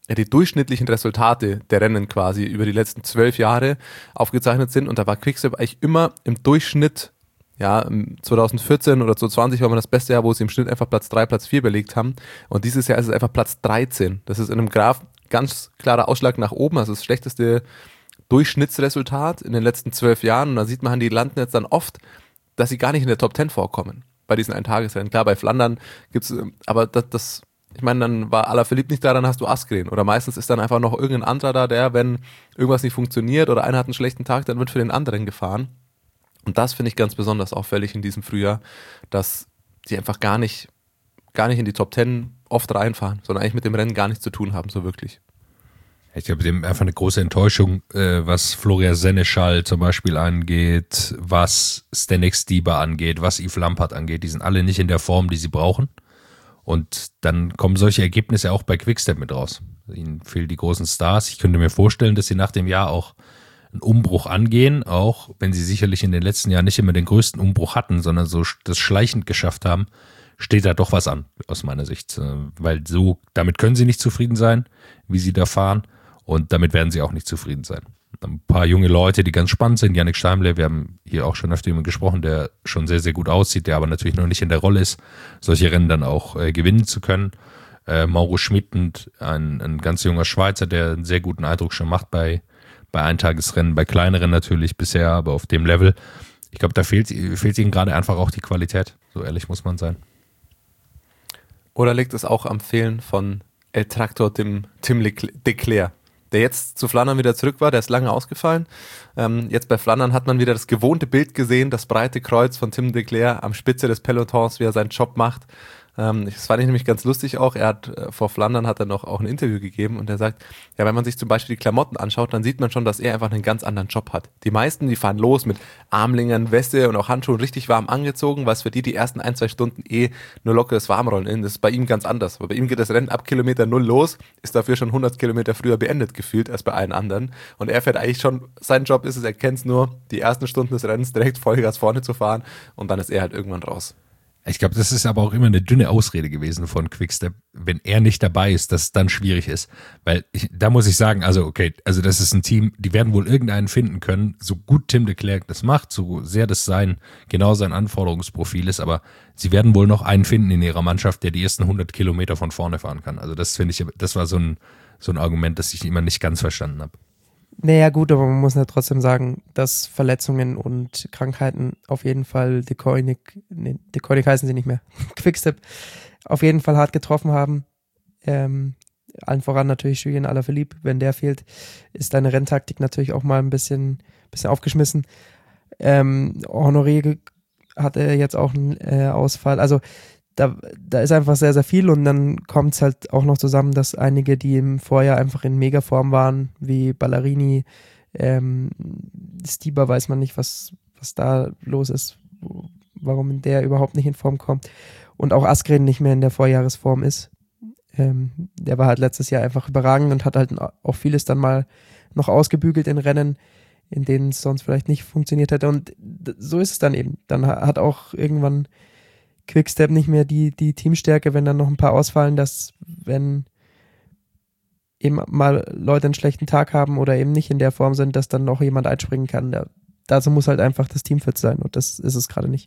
[SPEAKER 6] die durchschnittlichen Resultate der Rennen quasi über die letzten zwölf Jahre aufgezeichnet sind. Und da war Quickstep eigentlich immer im Durchschnitt, ja, zwanzig vierzehn oder zwanzig zwanzig war man das beste Jahr, wo sie im Schnitt einfach Platz drei, Platz vier belegt haben. Und dieses Jahr ist es einfach Platz dreizehn. Das ist in einem Graph ganz klarer Ausschlag nach oben, also das schlechteste Durchschnittsresultat in den letzten zwölf Jahren. Und da sieht man, die landen jetzt dann oft, dass sie gar nicht in der Top zehn vorkommen bei diesen Eintagesrennen. Klar, bei Flandern gibt's, aber das, das ich meine, dann war Alaphilippe nicht da, dann hast du Asgreen. Oder meistens ist dann einfach noch irgendein anderer da, der, wenn irgendwas nicht funktioniert oder einer hat einen schlechten Tag, dann wird für den anderen gefahren. Und das finde ich ganz besonders auffällig in diesem Frühjahr, dass die einfach gar nicht, gar nicht in die Top zehn oft reinfahren, sondern eigentlich mit dem Rennen gar nichts zu tun haben, so wirklich.
[SPEAKER 5] Ich glaube, dem einfach eine große Enttäuschung, äh, was Florian Seneschal zum Beispiel angeht, was Zdeněk Stybar angeht, was Yves Lampaert angeht. Die sind alle nicht in der Form, die sie brauchen. Und dann kommen solche Ergebnisse auch bei Quickstep mit raus. Ihnen fehlen die großen Stars. Ich könnte mir vorstellen, dass sie nach dem Jahr auch einen Umbruch angehen, auch wenn sie sicherlich in den letzten Jahren nicht immer den größten Umbruch hatten, sondern so das schleichend geschafft haben, steht da doch was an, aus meiner Sicht. Weil so, damit können sie nicht zufrieden sein, wie sie da fahren. Und damit werden sie auch nicht zufrieden sein. Ein paar junge Leute, die ganz spannend sind. Yannick Steimler, wir haben hier auch schon öfter mit ihm gesprochen, der schon sehr, sehr gut aussieht, der aber natürlich noch nicht in der Rolle ist, solche Rennen dann auch äh, gewinnen zu können. Äh, Mauro Schmidt, ein, ein ganz junger Schweizer, der einen sehr guten Eindruck schon macht bei, bei Eintagesrennen, bei kleineren natürlich bisher, aber auf dem Level. Ich glaube, da fehlt, fehlt ihnen gerade einfach auch die Qualität. So ehrlich muss man sein.
[SPEAKER 6] Oder liegt es auch am Fehlen von El Tractor, dem Tim Declercq, der jetzt zu Flandern wieder zurück war, der ist lange ausgefallen. Ähm, jetzt bei Flandern hat man wieder das gewohnte Bild gesehen, das breite Kreuz von Tim Declercq am Spitze des Pelotons, wie er seinen Job macht. Ähm, das fand ich nämlich ganz lustig auch. Er hat äh, vor Flandern hat er noch auch ein Interview gegeben und er sagt, ja, wenn man sich zum Beispiel die Klamotten anschaut, dann sieht man schon, dass er einfach einen ganz anderen Job hat. Die meisten, die fahren los mit Armlingern, Weste und auch Handschuhen richtig warm angezogen, was für die die ersten ein, zwei Stunden eh nur lockeres Warmrollen ist. Das ist bei ihm ganz anders. Aber bei ihm geht das Rennen ab Kilometer null los, ist dafür schon hundert Kilometer früher beendet gefühlt als bei allen anderen. Und er fährt eigentlich schon, sein Job ist es, er kennt es nur, die ersten Stunden des Rennens direkt Vollgas vorne zu fahren und dann ist er halt irgendwann raus.
[SPEAKER 5] Ich glaube, das ist aber auch immer eine dünne Ausrede gewesen von Quickstep, wenn er nicht dabei ist, dass es dann schwierig ist. Weil ich, da muss ich sagen, also okay, also das ist ein Team, die werden wohl irgendeinen finden können, so gut Tim Declercq das macht, so sehr das sein, genau sein Anforderungsprofil ist, aber sie werden wohl noch einen finden in ihrer Mannschaft, der die ersten hundert Kilometer von vorne fahren kann. Also das finde ich, das war so ein, so ein Argument, das ich immer nicht ganz verstanden habe.
[SPEAKER 3] Naja gut, aber man muss ja trotzdem sagen, dass Verletzungen und Krankheiten auf jeden Fall Deceuninck, nee, Deceuninck heißen sie nicht mehr, Quickstep auf jeden Fall hart getroffen haben. Ähm, allen voran natürlich Julien Alaphilippe, wenn der fehlt, ist deine Renntaktik natürlich auch mal ein bisschen, bisschen aufgeschmissen. Ähm, Honoré hatte jetzt auch einen äh, Ausfall, also Da, da ist einfach sehr, sehr viel und dann kommt es halt auch noch zusammen, dass einige, die im Vorjahr einfach in Megaform waren, wie Ballerini, ähm, Stybar, weiß man nicht, was, was da los ist, warum der überhaupt nicht in Form kommt und auch Asgreen nicht mehr in der Vorjahresform ist. Ähm, der war halt letztes Jahr einfach überragend und hat halt auch vieles dann mal noch ausgebügelt in Rennen, in denen es sonst vielleicht nicht funktioniert hätte und so ist es dann eben. Dann hat auch irgendwann Quickstep nicht mehr die, die Teamstärke, wenn dann noch ein paar ausfallen, dass wenn eben mal Leute einen schlechten Tag haben oder eben nicht in der Form sind, dass dann noch jemand einspringen kann. Da, dazu muss halt einfach das Team fit sein und das ist es gerade nicht.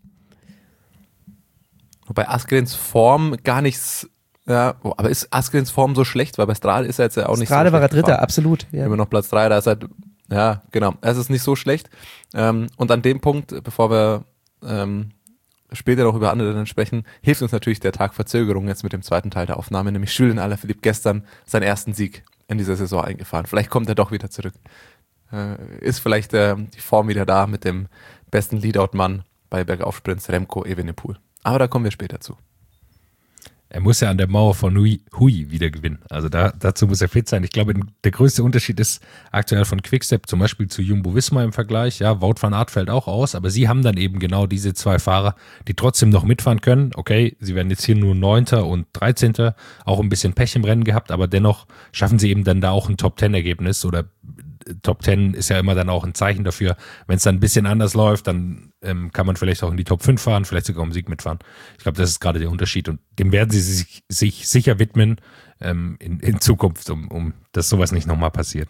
[SPEAKER 6] Wobei Asgrens Form gar nichts, ja, aber ist Asgrens Form so schlecht? Weil bei Strade ist er jetzt ja auch nicht so schlecht.
[SPEAKER 3] Strade war er Dritter,
[SPEAKER 6] gefahren.
[SPEAKER 3] absolut. Ja.
[SPEAKER 6] Immer noch Platz drei, da ist halt, ja, genau, es ist nicht so schlecht. Ähm, und an dem Punkt, bevor wir ähm, später noch über andere sprechen, hilft uns natürlich der Tag Verzögerung jetzt mit dem zweiten Teil der Aufnahme, nämlich Julien Alaphilippe gestern seinen ersten Sieg in dieser Saison eingefahren. Vielleicht kommt er doch wieder zurück. Äh, ist vielleicht äh, die Form wieder da mit dem besten Leadout-Mann bei Bergaufsprints, Remco Evenepoel. Aber da kommen wir später zu.
[SPEAKER 5] Er muss ja an der Mauer von Huy, Huy wieder gewinnen. Also da, dazu muss er fit sein. Ich glaube, der größte Unterschied ist aktuell von Quickstep zum Beispiel zu Jumbo-Visma im Vergleich. Ja, Wout van Aert fällt auch aus, aber sie haben dann eben genau diese zwei Fahrer, die trotzdem noch mitfahren können. Okay, sie werden jetzt hier nur Neunter und Dreizehnter, auch ein bisschen Pech im Rennen gehabt, aber dennoch schaffen sie eben dann da auch ein Top-Ten-Ergebnis oder Top Ten ist ja immer dann auch ein Zeichen dafür, wenn es dann ein bisschen anders läuft, dann ähm, kann man vielleicht auch in die Top fünf fahren, vielleicht sogar um Sieg mitfahren. Ich glaube, das ist gerade der Unterschied und dem werden sie sich, sich sicher widmen, ähm, in, in Zukunft, um, um dass sowas nicht nochmal passiert.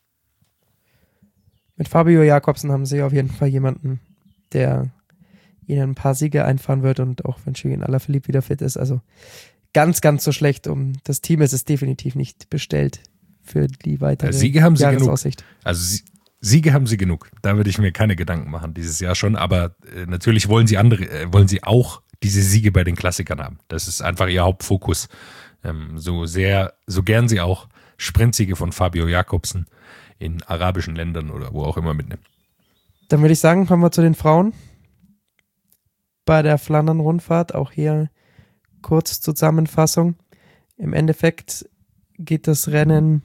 [SPEAKER 3] Mit Fabio Jakobsen haben sie auf jeden Fall jemanden, der ihnen ein paar Siege einfahren wird und auch wenn Julien Alaphilippe wieder fit ist. Also ganz, ganz so schlecht um das Team ist es definitiv nicht bestellt für die weitere
[SPEAKER 5] Siege haben sie
[SPEAKER 3] Jahresaussicht.
[SPEAKER 5] genug. Also sie, Siege haben sie genug. Da würde ich mir keine Gedanken machen dieses Jahr schon. Aber äh, natürlich wollen sie andere, äh, wollen sie auch diese Siege bei den Klassikern haben. Das ist einfach ihr Hauptfokus. Ähm, so sehr, so gern sie auch Sprintsiege von Fabio Jakobsen in arabischen Ländern oder wo auch immer mitnehmen.
[SPEAKER 3] Dann würde ich sagen, kommen wir zu den Frauen. Bei der Flandern-Rundfahrt, auch hier kurz Zusammenfassung. Im Endeffekt geht das Rennen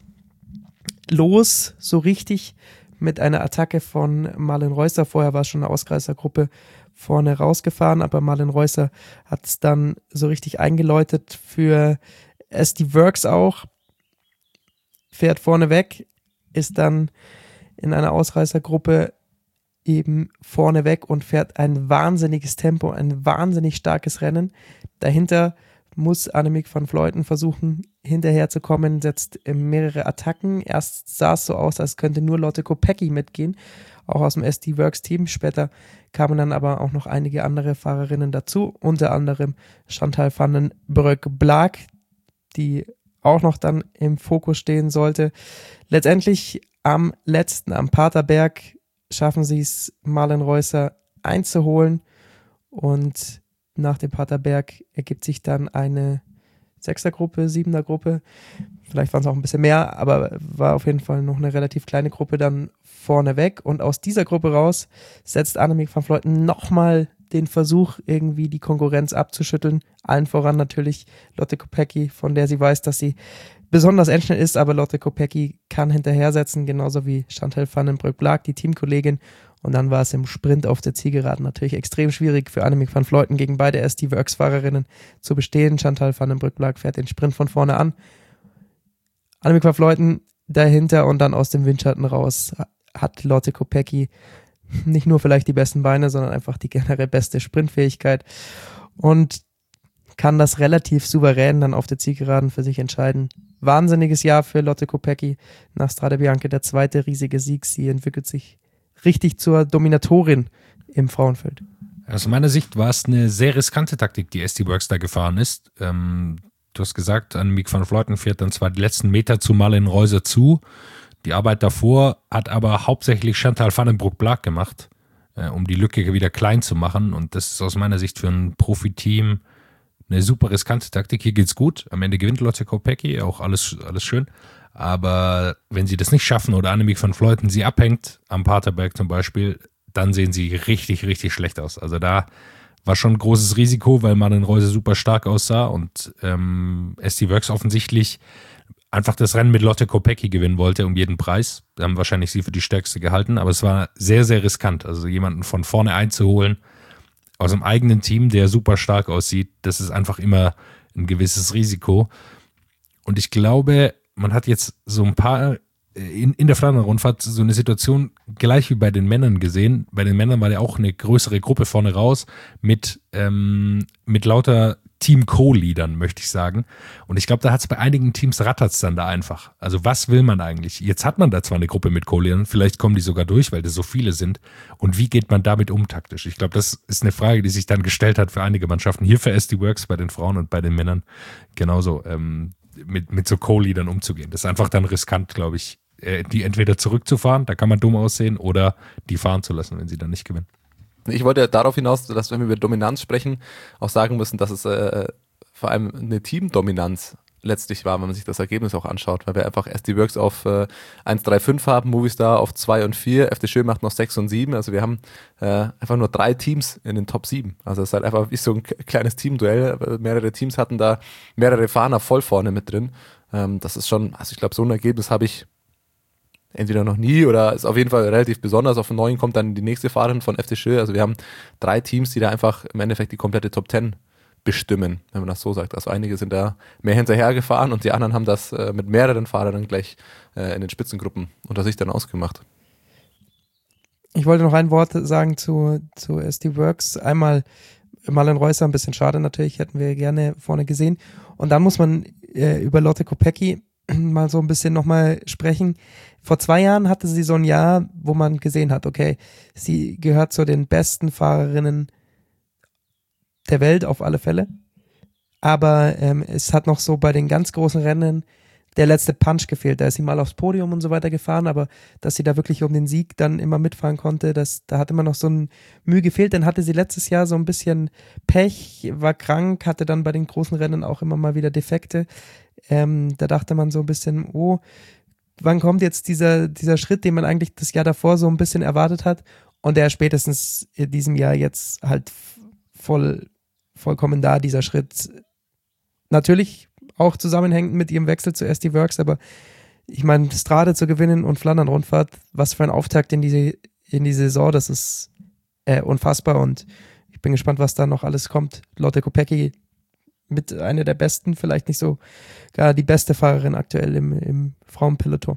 [SPEAKER 3] los, so richtig, mit einer Attacke von Malin Reusser. Vorher war es schon eine Ausreißergruppe vorne rausgefahren, aber Malin Reusser hat es dann so richtig eingeläutet für S D Works auch. Fährt vorne weg, ist dann in einer Ausreißergruppe eben vorne weg und fährt ein wahnsinniges Tempo, ein wahnsinnig starkes Rennen. Dahinter muss Annemiek van Vleuten versuchen, hinterherzukommen, setzt mehrere Attacken. Erst sah es so aus, als könnte nur Lotte Kopecky mitgehen, auch aus dem S D Works Team. Später kamen dann aber auch noch einige andere Fahrerinnen dazu, unter anderem Chantal van den Broek-Blaak, die auch noch dann im Fokus stehen sollte. Letztendlich am letzten, am Paterberg, schaffen sie es, Malin Reusser einzuholen und nach dem Paterberg ergibt sich dann eine Sechsergruppe, Siebener-Gruppe, vielleicht waren es auch ein bisschen mehr, aber war auf jeden Fall noch eine relativ kleine Gruppe dann vorne weg und aus dieser Gruppe raus setzt Annemiek van Vleuten nochmal den Versuch, irgendwie die Konkurrenz abzuschütteln, allen voran natürlich Lotte Kopecky, von der sie weiß, dass sie besonders endschnell ist, aber Lotte Kopecky kann hinterhersetzen, genauso wie Chantal van den Broek-Blaak, die Teamkollegin. Und dann war es im Sprint auf der Zielgeraden natürlich extrem schwierig für Annemiek van Vleuten gegen beide S D Works Fahrerinnen zu bestehen. Chantal van den Broek-Blaak fährt den Sprint von vorne an. Annemiek van Vleuten dahinter und dann aus dem Windschatten raus hat Lotte Kopecky nicht nur vielleicht die besten Beine, sondern einfach die generell beste Sprintfähigkeit und kann das relativ souverän dann auf der Zielgeraden für sich entscheiden. Wahnsinniges Jahr für Lotte Kopecky. Nach Strade Bianche der zweite riesige Sieg. Sie entwickelt sich richtig zur Dominatorin im Frauenfeld.
[SPEAKER 5] Aus meiner Sicht war es eine sehr riskante Taktik, die S D Works da gefahren ist. Ähm, du hast gesagt, Annemiek van Vleuten fährt dann zwar die letzten Meter zu Malin Reusser zu. Die Arbeit davor hat aber hauptsächlich Chantal van den Broek-Blaak gemacht, äh, um die Lücke wieder klein zu machen. Und das ist aus meiner Sicht für ein Profiteam eine super riskante Taktik. Hier geht's gut. Am Ende gewinnt Lotte Kopecky, auch alles, alles schön. Aber wenn sie das nicht schaffen oder Annemiek van Vleuten sie abhängt, am Paterberg zum Beispiel, dann sehen sie richtig, richtig schlecht aus. Also da war schon ein großes Risiko, weil Malin Reusser super stark aussah und ähm, S D Works offensichtlich einfach das Rennen mit Lotte Kopecky gewinnen wollte um jeden Preis. Da haben wahrscheinlich sie für die stärkste gehalten, aber es war sehr, sehr riskant. Also jemanden von vorne einzuholen, aus dem eigenen Team, der super stark aussieht, das ist einfach immer ein gewisses Risiko. Und ich glaube, man hat jetzt so ein paar in, in der Flandern-Rundfahrt so eine Situation gleich wie bei den Männern gesehen. Bei den Männern war ja auch eine größere Gruppe vorne raus mit, ähm, mit lauter Team-Co-Leadern, möchte ich sagen. Und ich glaube, da hat es bei einigen Teams rattert's dann da einfach. Also was will man eigentlich? Jetzt hat man da zwar eine Gruppe mit Co-Leadern, vielleicht kommen die sogar durch, weil das so viele sind. Und wie geht man damit um taktisch? Ich glaube, das ist eine Frage, die sich dann gestellt hat für einige Mannschaften. Hier für S D Works bei den Frauen und bei den Männern genauso ähm, mit, mit so Co-Leadern umzugehen. Das ist einfach dann riskant, glaube ich, äh, die entweder zurückzufahren, da kann man dumm aussehen, oder die fahren zu lassen, wenn sie dann nicht gewinnen.
[SPEAKER 6] Ich wollte ja darauf hinaus, dass wenn wir über Dominanz sprechen, auch sagen müssen, dass es äh, vor allem eine Teamdominanz letztlich war, wenn man sich das Ergebnis auch anschaut, weil wir einfach S D Works auf äh, eins, drei, fünf haben, Movistar auf zwei und vier, F D Schön macht noch sechs und sieben, also wir haben äh, einfach nur drei Teams in den Top sieben, also es ist halt einfach wie so ein kleines Teamduell, mehrere Teams hatten da mehrere Fahrer voll vorne mit drin, ähm, das ist schon, also ich glaube, so ein Ergebnis habe ich entweder noch nie oder ist auf jeden Fall relativ besonders. Auf den neuen kommt dann die nächste Fahrerin von F D Schön. Also wir haben drei Teams, die da einfach im Endeffekt die komplette Top Ten bestimmen, wenn man das so sagt. Also einige sind da mehr hinterher gefahren und die anderen haben das äh, mit mehreren Fahrern gleich äh, in den Spitzengruppen unter sich dann ausgemacht.
[SPEAKER 3] Ich wollte noch ein Wort sagen zu, zu S D Works. Einmal Malin Reusser, ein bisschen schade natürlich, hätten wir gerne vorne gesehen. Und dann muss man äh, über Lotte Kopecky mal so ein bisschen nochmal sprechen. Vor zwei Jahren hatte sie so ein Jahr, wo man gesehen hat, okay, sie gehört zu den besten Fahrerinnen der Welt auf alle Fälle. Aber ähm, es hat noch so bei den ganz großen Rennen der letzte Punch gefehlt. Da ist sie mal aufs Podium und so weiter gefahren, aber dass sie da wirklich um den Sieg dann immer mitfahren konnte, das, da hat immer noch so ein Mühe gefehlt. Dann hatte sie letztes Jahr so ein bisschen Pech, war krank, hatte dann bei den großen Rennen auch immer mal wieder Defekte. Ähm, da dachte man so ein bisschen, oh, wann kommt jetzt dieser, dieser Schritt, den man eigentlich das Jahr davor so ein bisschen erwartet hat und der spätestens in diesem Jahr jetzt halt voll, vollkommen da, dieser Schritt. Natürlich auch zusammenhängend mit ihrem Wechsel zu S D Works, aber ich meine, Strade zu gewinnen und Flandern-Rundfahrt, was für ein Auftakt in diese, in die Saison, das ist äh, unfassbar und ich bin gespannt, was da noch alles kommt. Lotte Kopecky mit einer der besten, vielleicht nicht so gar die beste Fahrerin aktuell im, im Frauenpeloton.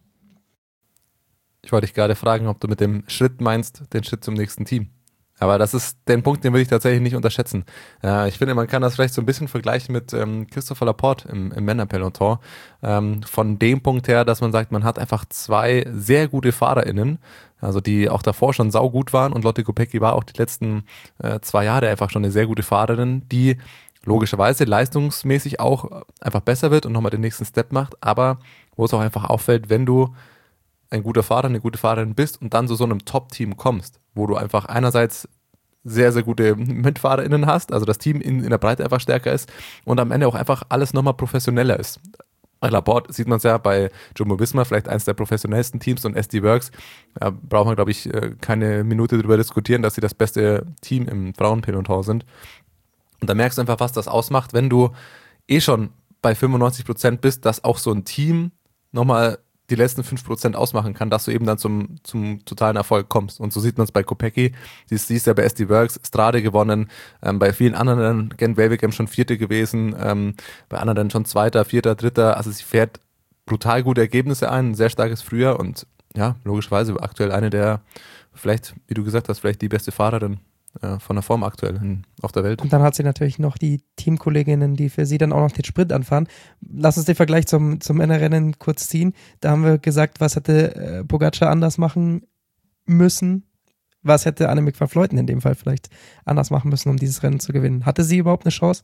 [SPEAKER 6] Ich wollte dich gerade fragen, ob du mit dem Schritt meinst, den Schritt zum nächsten Team. Aber das ist den Punkt, den will ich tatsächlich nicht unterschätzen. Äh, ich finde, man kann das vielleicht so ein bisschen vergleichen mit ähm, Christopher Laporte im, im Männerpeloton. Ähm, von dem Punkt her, dass man sagt, man hat einfach zwei sehr gute FahrerInnen, also die auch davor schon saugut waren und Lotte Kopecky war auch die letzten äh, zwei Jahre einfach schon eine sehr gute Fahrerin, die logischerweise leistungsmäßig auch einfach besser wird und nochmal den nächsten Step macht, aber wo es auch einfach auffällt, wenn du ein guter Fahrer, eine gute Fahrerin bist und dann zu so einem Top-Team kommst, wo du einfach einerseits sehr, sehr gute MitfahrerInnen hast, also das Team in, in der Breite einfach stärker ist und am Ende auch einfach alles nochmal professioneller ist. Bei Laporte sieht man es ja, bei Jumbo-Visma, vielleicht eines der professionellsten Teams und S D Works, da braucht man, glaube ich, keine Minute darüber diskutieren, dass sie das beste Team im Frauenpeloton sind. Und da merkst du einfach, was das ausmacht, wenn du eh schon bei fünfundneunzig Prozent bist, dass auch so ein Team nochmal die letzten fünf Prozent ausmachen kann, dass du eben dann zum, zum totalen Erfolg kommst. Und so sieht man es bei Kopecky, sie ist, sie ist ja bei S D Works, Strade gewonnen, ähm, bei vielen anderen, Gent Wevelgem schon Vierte gewesen, ähm, bei anderen schon Zweiter, Vierter, Dritter, also sie fährt brutal gute Ergebnisse ein, ein sehr starkes Frühjahr und ja, logischerweise aktuell eine der, vielleicht, wie du gesagt hast, vielleicht die beste Fahrerin äh, von der Form aktuell in, auf der Welt.
[SPEAKER 3] Und dann hat sie natürlich noch die Teamkolleginnen, die für sie dann auch noch den Sprint anfahren. Lass uns den Vergleich zum, zum Männerrennen kurz ziehen. Da haben wir gesagt, was hätte äh, Pogacar anders machen müssen? Was hätte Annemiek van Vleuten in dem Fall vielleicht anders machen müssen, um dieses Rennen zu gewinnen? Hatte sie überhaupt eine Chance?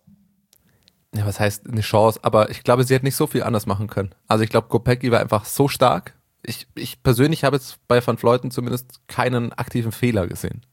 [SPEAKER 6] Ja, was heißt eine Chance? Aber ich glaube, sie hätte nicht so viel anders machen können. Also ich glaube, Kopecky war einfach so stark. Ich, ich persönlich habe jetzt bei Van Vleuten zumindest keinen aktiven Fehler gesehen.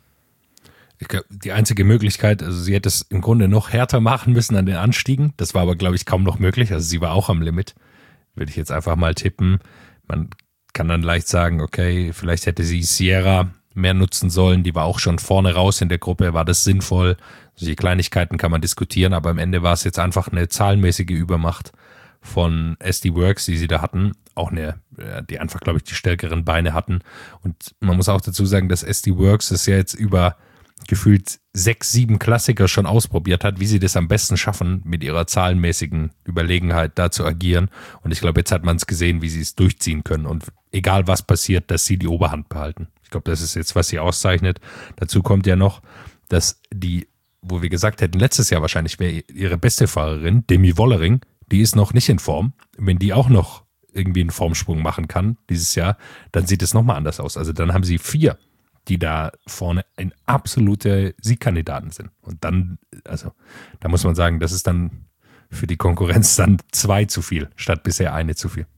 [SPEAKER 5] Ich glaube, die einzige Möglichkeit, also sie hätte es im Grunde noch härter machen müssen an den Anstiegen. Das war aber, glaube ich, kaum noch möglich. Also sie war auch am Limit. Würde ich jetzt einfach mal tippen. Man kann dann leicht sagen, okay, vielleicht hätte sie Sierra mehr nutzen sollen. Die war auch schon vorne raus in der Gruppe. War das sinnvoll? Solche Kleinigkeiten kann man diskutieren, aber am Ende war es jetzt einfach eine zahlenmäßige Übermacht von S D Works, die sie da hatten. Auch eine, die einfach, glaube ich, die stärkeren Beine hatten. Und man muss auch dazu sagen, dass S D Works das ja jetzt über gefühlt sechs, sieben Klassiker schon ausprobiert hat, wie sie das am besten schaffen, mit ihrer zahlenmäßigen Überlegenheit da zu agieren. Und ich glaube, jetzt hat man es gesehen, wie sie es durchziehen können. Und egal was passiert, dass sie die Oberhand behalten. Ich glaube, das ist jetzt, was sie auszeichnet. Dazu kommt ja noch, dass die, wo wir gesagt hätten, letztes Jahr wahrscheinlich wäre ihre beste Fahrerin, Demi Wollering, die ist noch nicht in Form. Wenn die auch noch irgendwie einen Formsprung machen kann dieses Jahr, dann sieht es nochmal anders aus. Also dann haben sie vier, die da vorne ein absolute Siegkandidaten sind. Und dann, also da muss man sagen, das ist dann für die Konkurrenz dann zwei zu viel, statt bisher eine zu viel.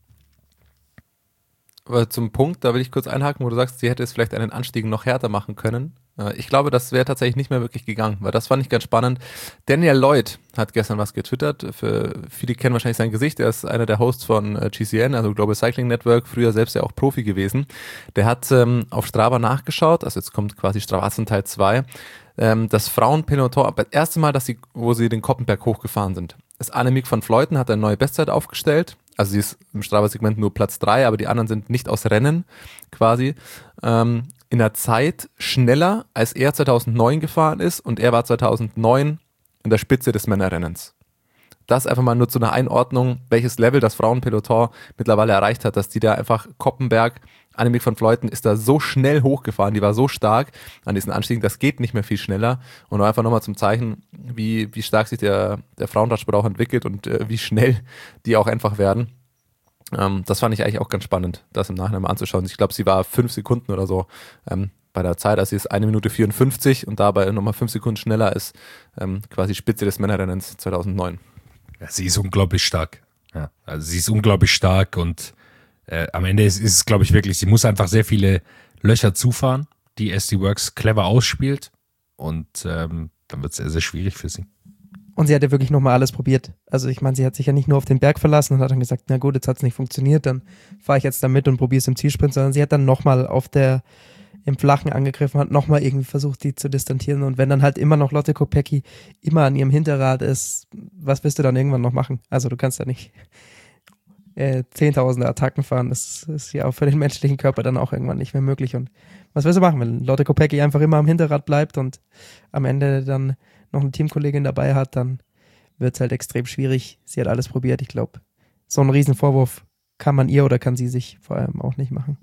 [SPEAKER 6] Aber zum Punkt, da will ich kurz einhaken, wo du sagst, sie hätte es vielleicht einen Anstieg noch härter machen können. Ich glaube, das wäre tatsächlich nicht mehr wirklich gegangen, weil das fand ich ganz spannend. Daniel Lloyd hat gestern was getwittert. Für viele kennen wahrscheinlich sein Gesicht. Er ist einer der Hosts von G C N, also Global Cycling Network, früher selbst ja auch Profi gewesen. Der hat ähm, auf Strava nachgeschaut, also jetzt kommt quasi Stravazen Teil zwei. Ähm, das Frauenpeloton, das erste Mal, dass sie, wo sie den Koppenberg hochgefahren sind, ist Annemiek van Vleuten, hat eine neue Bestzeit aufgestellt. Also sie ist im Strava-Segment nur Platz drei, aber die anderen sind nicht aus Rennen quasi. Ähm, in der Zeit schneller, als er zweitausendneun gefahren ist und er war zweitausendneun in der Spitze des Männerrennens. Das einfach mal nur zu einer Einordnung, welches Level das Frauenpeloton mittlerweile erreicht hat, dass die da einfach Koppenberg Annemiek van Vleuten ist da so schnell hochgefahren, die war so stark an diesen Anstiegen, das geht nicht mehr viel schneller. Und einfach nochmal zum Zeichen, wie, wie stark sich der, der Frauenradsport auch entwickelt und äh, wie schnell die auch einfach werden. Ähm, das fand ich eigentlich auch ganz spannend, das im Nachhinein mal anzuschauen. Ich glaube, sie war fünf Sekunden oder so ähm, bei der Zeit, also sie ist eine Minute vierundfünfzig und dabei nochmal fünf Sekunden schneller als ähm, quasi Spitze des Männerrennens zweitausendneun.
[SPEAKER 5] Ja, sie ist unglaublich stark. Ja, also sie ist unglaublich stark und Äh, am Ende ist, ist es, glaube ich, wirklich, sie muss einfach sehr viele Löcher zufahren, die S D Works clever ausspielt und ähm, dann wird es sehr, sehr schwierig für sie.
[SPEAKER 3] Und sie hat ja wirklich nochmal alles probiert. Also ich meine, sie hat sich ja nicht nur auf den Berg verlassen und hat dann gesagt, na gut, jetzt hat es nicht funktioniert, dann fahre ich jetzt da mit und probiere es im Zielsprint, sondern sie hat dann nochmal auf der, im Flachen angegriffen, hat nochmal irgendwie versucht, die zu distanzieren und wenn dann halt immer noch Lotte Kopecky immer an ihrem Hinterrad ist, was willst du dann irgendwann noch machen? Also du kannst ja nicht Äh, zehntausende Attacken fahren, das ist ja auch für den menschlichen Körper dann auch irgendwann nicht mehr möglich. Und was willst du machen, wenn Lotte Kopecky einfach immer am Hinterrad bleibt und am Ende dann noch eine Teamkollegin dabei hat, dann wird es halt extrem schwierig. Sie hat alles probiert, ich glaube, so einen riesen Vorwurf kann man ihr oder kann sie sich vor allem auch nicht machen.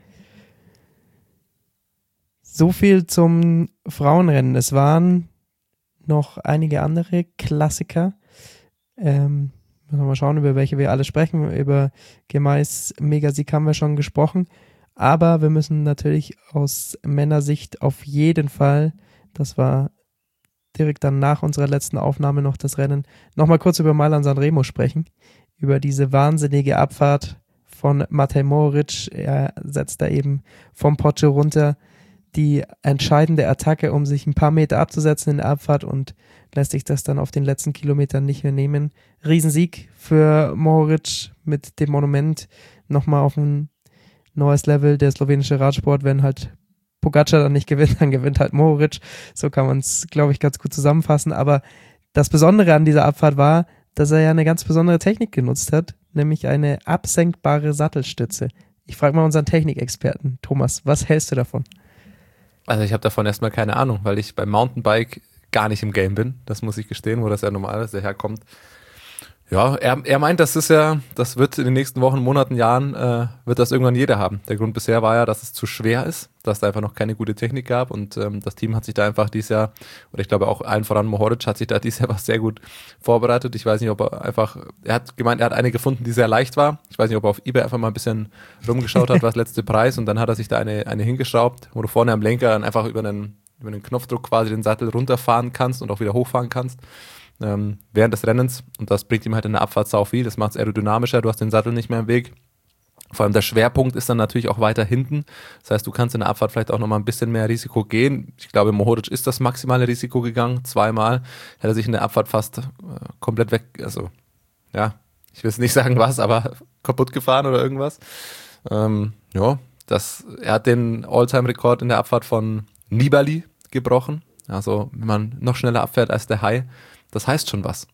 [SPEAKER 3] So viel zum Frauenrennen. Es waren noch einige andere Klassiker. Ähm, Müssen wir mal schauen, über welche wir alle sprechen. Über Gemeis Megasieg haben wir schon gesprochen. Aber wir müssen natürlich aus Männersicht auf jeden Fall, das war direkt dann nach unserer letzten Aufnahme noch das Rennen, nochmal kurz über Milan Sanremo sprechen. Über diese wahnsinnige Abfahrt von Matej Mohoric. Er setzt da eben vom Poggio runter die entscheidende Attacke, um sich ein paar Meter abzusetzen in der Abfahrt und lässt sich das dann auf den letzten Kilometern nicht mehr nehmen. Riesensieg für Mohoric mit dem Monument nochmal auf ein neues Level. Der slowenische Radsport, wenn halt Pogacar dann nicht gewinnt, dann gewinnt halt Mohoric. So kann man es, glaube ich, ganz gut zusammenfassen. Aber das Besondere an dieser Abfahrt war, dass er ja eine ganz besondere Technik genutzt hat, nämlich eine absenkbare Sattelstütze. Ich frage mal unseren Technikexperten, Thomas, was hältst du davon?
[SPEAKER 6] Also ich habe davon erstmal keine Ahnung, weil ich beim Mountainbike gar nicht im Game bin. Das muss ich gestehen, wo das ja normalerweise herkommt. Ja, er, er meint, das ist ja, das wird in den nächsten Wochen, Monaten, Jahren, äh, wird das irgendwann jeder haben. Der Grund bisher war ja, dass es zu schwer ist, dass da einfach noch keine gute Technik gab und ähm, das Team hat sich da einfach dieses Jahr, oder ich glaube auch allen voran Mohoric hat sich da dieses Jahr was sehr gut vorbereitet. Ich weiß nicht, ob er einfach, er hat gemeint, er hat eine gefunden, die sehr leicht war. Ich weiß nicht, ob er auf eBay einfach mal ein bisschen rumgeschaut hat, was letzte Preis und dann hat er sich da eine, eine hingeschraubt, wo du vorne am Lenker dann einfach über einen, über einen Knopfdruck quasi den Sattel runterfahren kannst und auch wieder hochfahren kannst. Ähm, während des Rennens und das bringt ihm halt in der Abfahrt sau viel, das macht es aerodynamischer, du hast den Sattel nicht mehr im Weg. Vor allem der Schwerpunkt ist dann natürlich auch weiter hinten, das heißt, du kannst in der Abfahrt vielleicht auch nochmal ein bisschen mehr Risiko gehen. Ich glaube, Mohoric ist das maximale Risiko gegangen, zweimal, hat er sich in der Abfahrt fast äh, komplett weg, also ja, ich will jetzt nicht sagen was, aber kaputt gefahren oder irgendwas. Ähm, ja, das, er hat den All-Time-Rekord in der Abfahrt von Nibali gebrochen, also wenn man noch schneller abfährt als der Hai. Das heißt schon was.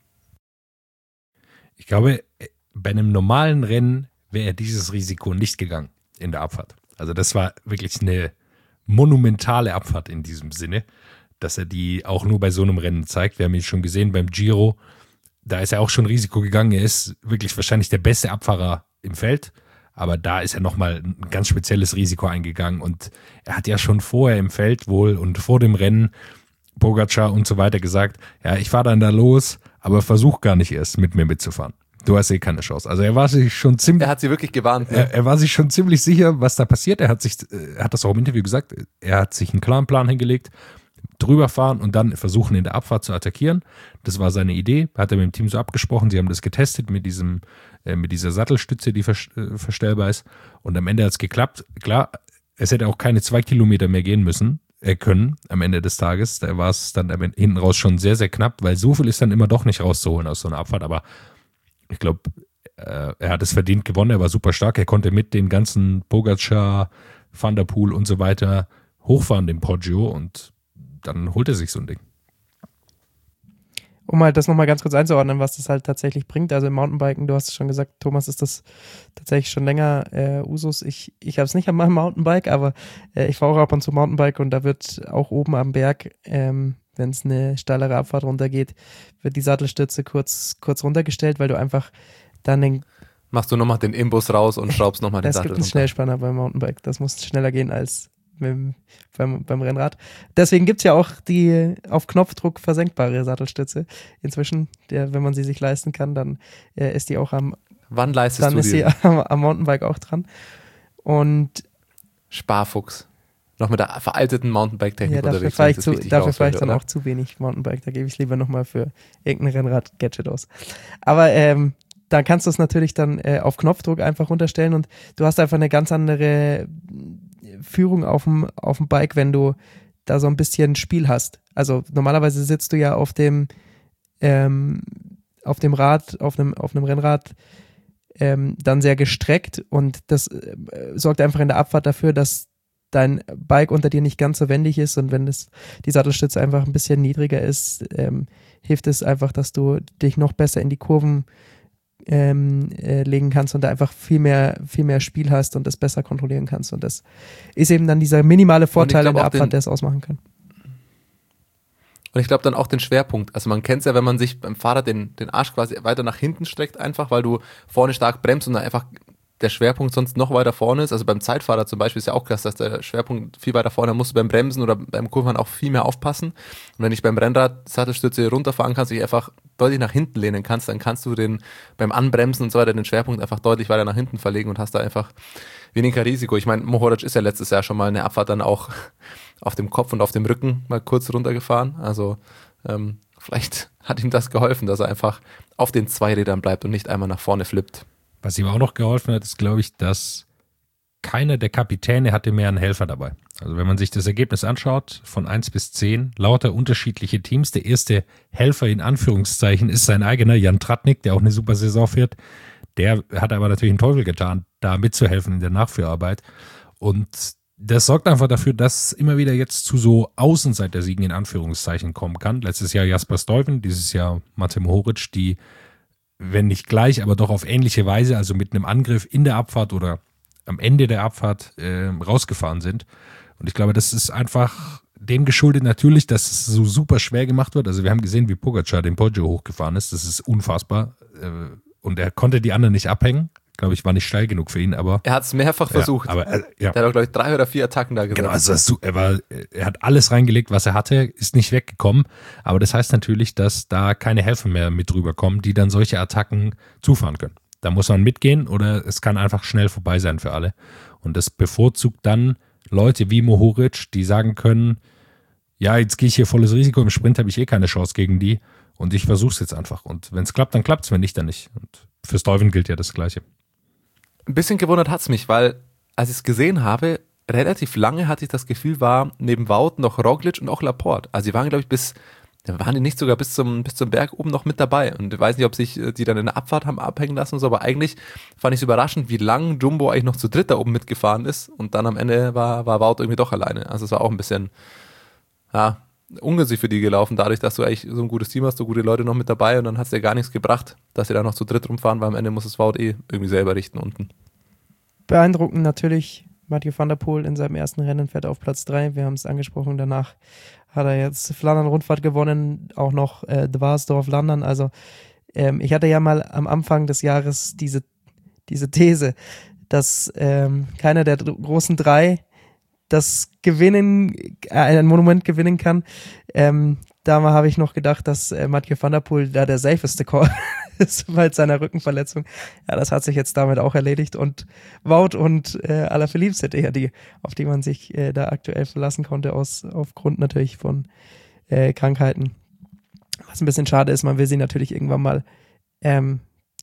[SPEAKER 5] Ich glaube, bei einem normalen Rennen wäre er dieses Risiko nicht gegangen in der Abfahrt. Also das war wirklich eine monumentale Abfahrt in diesem Sinne, dass er die auch nur bei so einem Rennen zeigt. Wir haben ihn schon gesehen beim Giro, da ist er auch schon Risiko gegangen. Er ist wirklich wahrscheinlich der beste Abfahrer im Feld, aber da ist er nochmal ein ganz spezielles Risiko eingegangen und er hat ja schon vorher im Feld wohl und vor dem Rennen Pogacar und so weiter gesagt, ja, ich fahre dann da los, aber versuch gar nicht erst mit mir mitzufahren. Du hast eh keine Chance. Also er war sich schon ziemlich...
[SPEAKER 6] Er hat sie wirklich gewarnt. Ne?
[SPEAKER 5] Er, er war sich schon ziemlich sicher, was da passiert. Er hat sich, er hat das auch im Interview gesagt, er hat sich einen klaren Plan hingelegt, drüber fahren und dann versuchen in der Abfahrt zu attackieren. Das war seine Idee, hat er mit dem Team so abgesprochen. Sie haben das getestet mit diesem, äh, mit dieser Sattelstütze, die vers- äh, verstellbar ist. Und am Ende hat es geklappt. Klar, es hätte auch keine zwei Kilometer mehr gehen müssen. können am Ende des Tages. Da war es dann hinten raus schon sehr, sehr knapp, weil so viel ist dann immer doch nicht rauszuholen aus so einer Abfahrt. Aber ich glaube, äh, er hat es verdient gewonnen. Er war super stark. Er konnte mit den ganzen Pogacar, Van der Poel und so weiter hochfahren, den Poggio, und dann holt er sich so ein Ding.
[SPEAKER 3] Um halt das nochmal ganz kurz einzuordnen, was das halt tatsächlich bringt. Also im Mountainbiken, du hast es schon gesagt, Thomas, ist das tatsächlich schon länger äh, Usus. Ich, ich habe es nicht an meinem Mountainbike, aber äh, ich fahre auch ab und zu Mountainbike und da wird auch oben am Berg, ähm, wenn es eine steilere Abfahrt runtergeht, wird die Sattelstütze kurz, kurz runtergestellt, weil du einfach dann den
[SPEAKER 6] Machst du nochmal den Imbus raus und schraubst nochmal den
[SPEAKER 3] Es
[SPEAKER 6] Sattel
[SPEAKER 3] gibt einen
[SPEAKER 6] runter.
[SPEAKER 3] Schnellspanner beim Mountainbike. Das muss schneller gehen als mit, dem- beim, beim Rennrad. Deswegen gibt's ja auch die auf Knopfdruck versenkbare Sattelstütze. Inzwischen, der, wenn man sie sich leisten kann, dann äh, ist die auch am,
[SPEAKER 6] Wann leistest
[SPEAKER 3] dann
[SPEAKER 6] du
[SPEAKER 3] ist sie
[SPEAKER 6] dir?
[SPEAKER 3] am, am Mountainbike auch dran. Und
[SPEAKER 6] Sparfuchs. Noch mit der veralteten Mountainbike-Technik
[SPEAKER 3] ja, dafür
[SPEAKER 6] unterwegs.
[SPEAKER 3] fahre
[SPEAKER 6] wenn
[SPEAKER 3] ich,
[SPEAKER 6] das
[SPEAKER 3] zu,
[SPEAKER 6] richtig
[SPEAKER 3] dafür fahr ich
[SPEAKER 6] raushöre,
[SPEAKER 3] dann
[SPEAKER 6] oder?
[SPEAKER 3] auch zu wenig Mountainbike. Da gebe ich lieber nochmal für irgendein Rennrad-Gadget aus. Aber ähm, dann kannst du es natürlich dann äh, auf Knopfdruck einfach runterstellen und du hast einfach eine ganz andere Führung auf dem, auf dem Bike, wenn du da so ein bisschen Spiel hast. Also normalerweise sitzt du ja auf dem ähm, auf dem Rad, auf einem, auf einem Rennrad ähm, dann sehr gestreckt und das äh, sorgt einfach in der Abfahrt dafür, dass dein Bike unter dir nicht ganz so wendig ist und wenn das, die Sattelstütze einfach ein bisschen niedriger ist, ähm, hilft es einfach, dass du dich noch besser in die Kurven ähm, äh, legen kannst und da einfach viel mehr, viel mehr Spiel hast und das besser kontrollieren kannst. Und das ist eben dann dieser minimale Vorteil
[SPEAKER 6] glaub
[SPEAKER 3] in der
[SPEAKER 6] auch
[SPEAKER 3] Abfahrt,
[SPEAKER 6] den-
[SPEAKER 3] der es ausmachen kann.
[SPEAKER 6] Und ich glaube dann auch den Schwerpunkt. Also man kennt es ja, wenn man sich beim Fahrrad den, den Arsch quasi weiter nach hinten streckt, einfach, weil du vorne stark bremst und dann einfach der Schwerpunkt sonst noch weiter vorne ist. Also beim Zeitfahrer zum Beispiel ist ja auch krass, dass der Schwerpunkt viel weiter vorne, da musst du beim Bremsen oder beim Kurven auch viel mehr aufpassen. Und wenn ich beim Rennrad Sattelstütze runterfahren kannst, dich einfach deutlich nach hinten lehnen kannst, dann kannst du den beim Anbremsen und so weiter den Schwerpunkt einfach deutlich weiter nach hinten verlegen und hast da einfach weniger Risiko. Ich meine, Mohoric ist ja letztes Jahr schon mal eine Abfahrt dann auch auf dem Kopf und auf dem Rücken mal kurz runtergefahren. Also ähm, vielleicht hat ihm das geholfen, dass er einfach auf den Zweirädern bleibt und nicht einmal nach vorne flippt.
[SPEAKER 5] Was ihm auch noch geholfen hat, ist, glaube ich, dass keiner der Kapitäne hatte mehr einen Helfer dabei. Also wenn man sich das Ergebnis anschaut, von eins bis zehn, lauter unterschiedliche Teams. Der erste Helfer in Anführungszeichen ist sein eigener Jan Tratnik, der auch eine super Saison fährt. Der hat aber natürlich einen Teufel getan, da mitzuhelfen in der Nachführarbeit. Und das sorgt einfach dafür, dass immer wieder jetzt zu so Außenseiter-Siegen in Anführungszeichen kommen kann. Letztes Jahr Jasper Stuyven, dieses Jahr Mate Mohoric, die, wenn nicht gleich, aber doch auf ähnliche Weise, also mit einem Angriff in der Abfahrt oder am Ende der Abfahrt äh, rausgefahren sind. Und ich glaube, das ist einfach dem geschuldet natürlich, dass es so super schwer gemacht wird. Also wir haben gesehen, wie Pogacar den Poggio hochgefahren ist. Das ist unfassbar. Äh, und er konnte die anderen nicht abhängen. Glaube ich, war nicht steil genug für ihn, aber
[SPEAKER 6] Er hat es mehrfach versucht.
[SPEAKER 5] Ja, aber äh, ja.
[SPEAKER 6] Der hat auch, glaube ich, drei oder vier Attacken da gesetzt.
[SPEAKER 5] Genau, also das, er, war, er hat alles reingelegt, was er hatte, ist nicht weggekommen. Aber das heißt natürlich, dass da keine Helfer mehr mit drüber kommen, die dann solche Attacken zufahren können. Da muss man mitgehen oder es kann einfach schnell vorbei sein für alle. Und das bevorzugt dann Leute wie Mohoric, die sagen können, ja, jetzt gehe ich hier volles Risiko, im Sprint habe ich eh keine Chance gegen die und ich versuche es jetzt einfach. Und wenn es klappt, dann klappt es, wenn nicht, dann nicht. Und für Stuyven gilt ja das Gleiche.
[SPEAKER 6] Ein bisschen gewundert hat's mich, weil als ich es gesehen habe, relativ lange hatte ich das Gefühl, war neben Wout noch Roglic und auch Laporte. Also die waren, glaube ich, bis, da waren die nicht sogar bis zum, bis zum Berg oben noch mit dabei. Und ich weiß nicht, ob sich die dann in der Abfahrt haben abhängen lassen und so, aber eigentlich fand ich es überraschend, wie lang Jumbo eigentlich noch zu dritt da oben mitgefahren ist. Und dann am Ende war, war Wout irgendwie doch alleine. Also es war auch ein bisschen, ja, ungünstig für die gelaufen, dadurch, dass du eigentlich so ein gutes Team hast, so gute Leute noch mit dabei und dann hat es dir gar nichts gebracht, dass sie da noch zu dritt rumfahren, weil am Ende muss es Wout eh irgendwie selber richten unten.
[SPEAKER 3] Beeindruckend natürlich, Mathieu van der Poel in seinem ersten Rennen fährt auf Platz drei, wir haben es angesprochen, danach hat er jetzt Flandern-Rundfahrt gewonnen, auch noch äh, Dwarsdorf-Landern, also ähm, ich hatte ja mal am Anfang des Jahres diese, diese These, dass ähm, keiner der dr- großen drei das gewinnen, äh, ein Monument gewinnen kann. Ähm, da habe ich noch gedacht, dass äh, Mathieu van der Poel da der safeste Call ist bei seiner Rückenverletzung. Ja, das hat sich jetzt damit auch erledigt und Wout und äh, Alaphilippe sind eher die, auf die man sich äh, da aktuell verlassen konnte, aus aufgrund natürlich von äh, Krankheiten. Was ein bisschen schade ist, man will sie natürlich irgendwann mal ähm,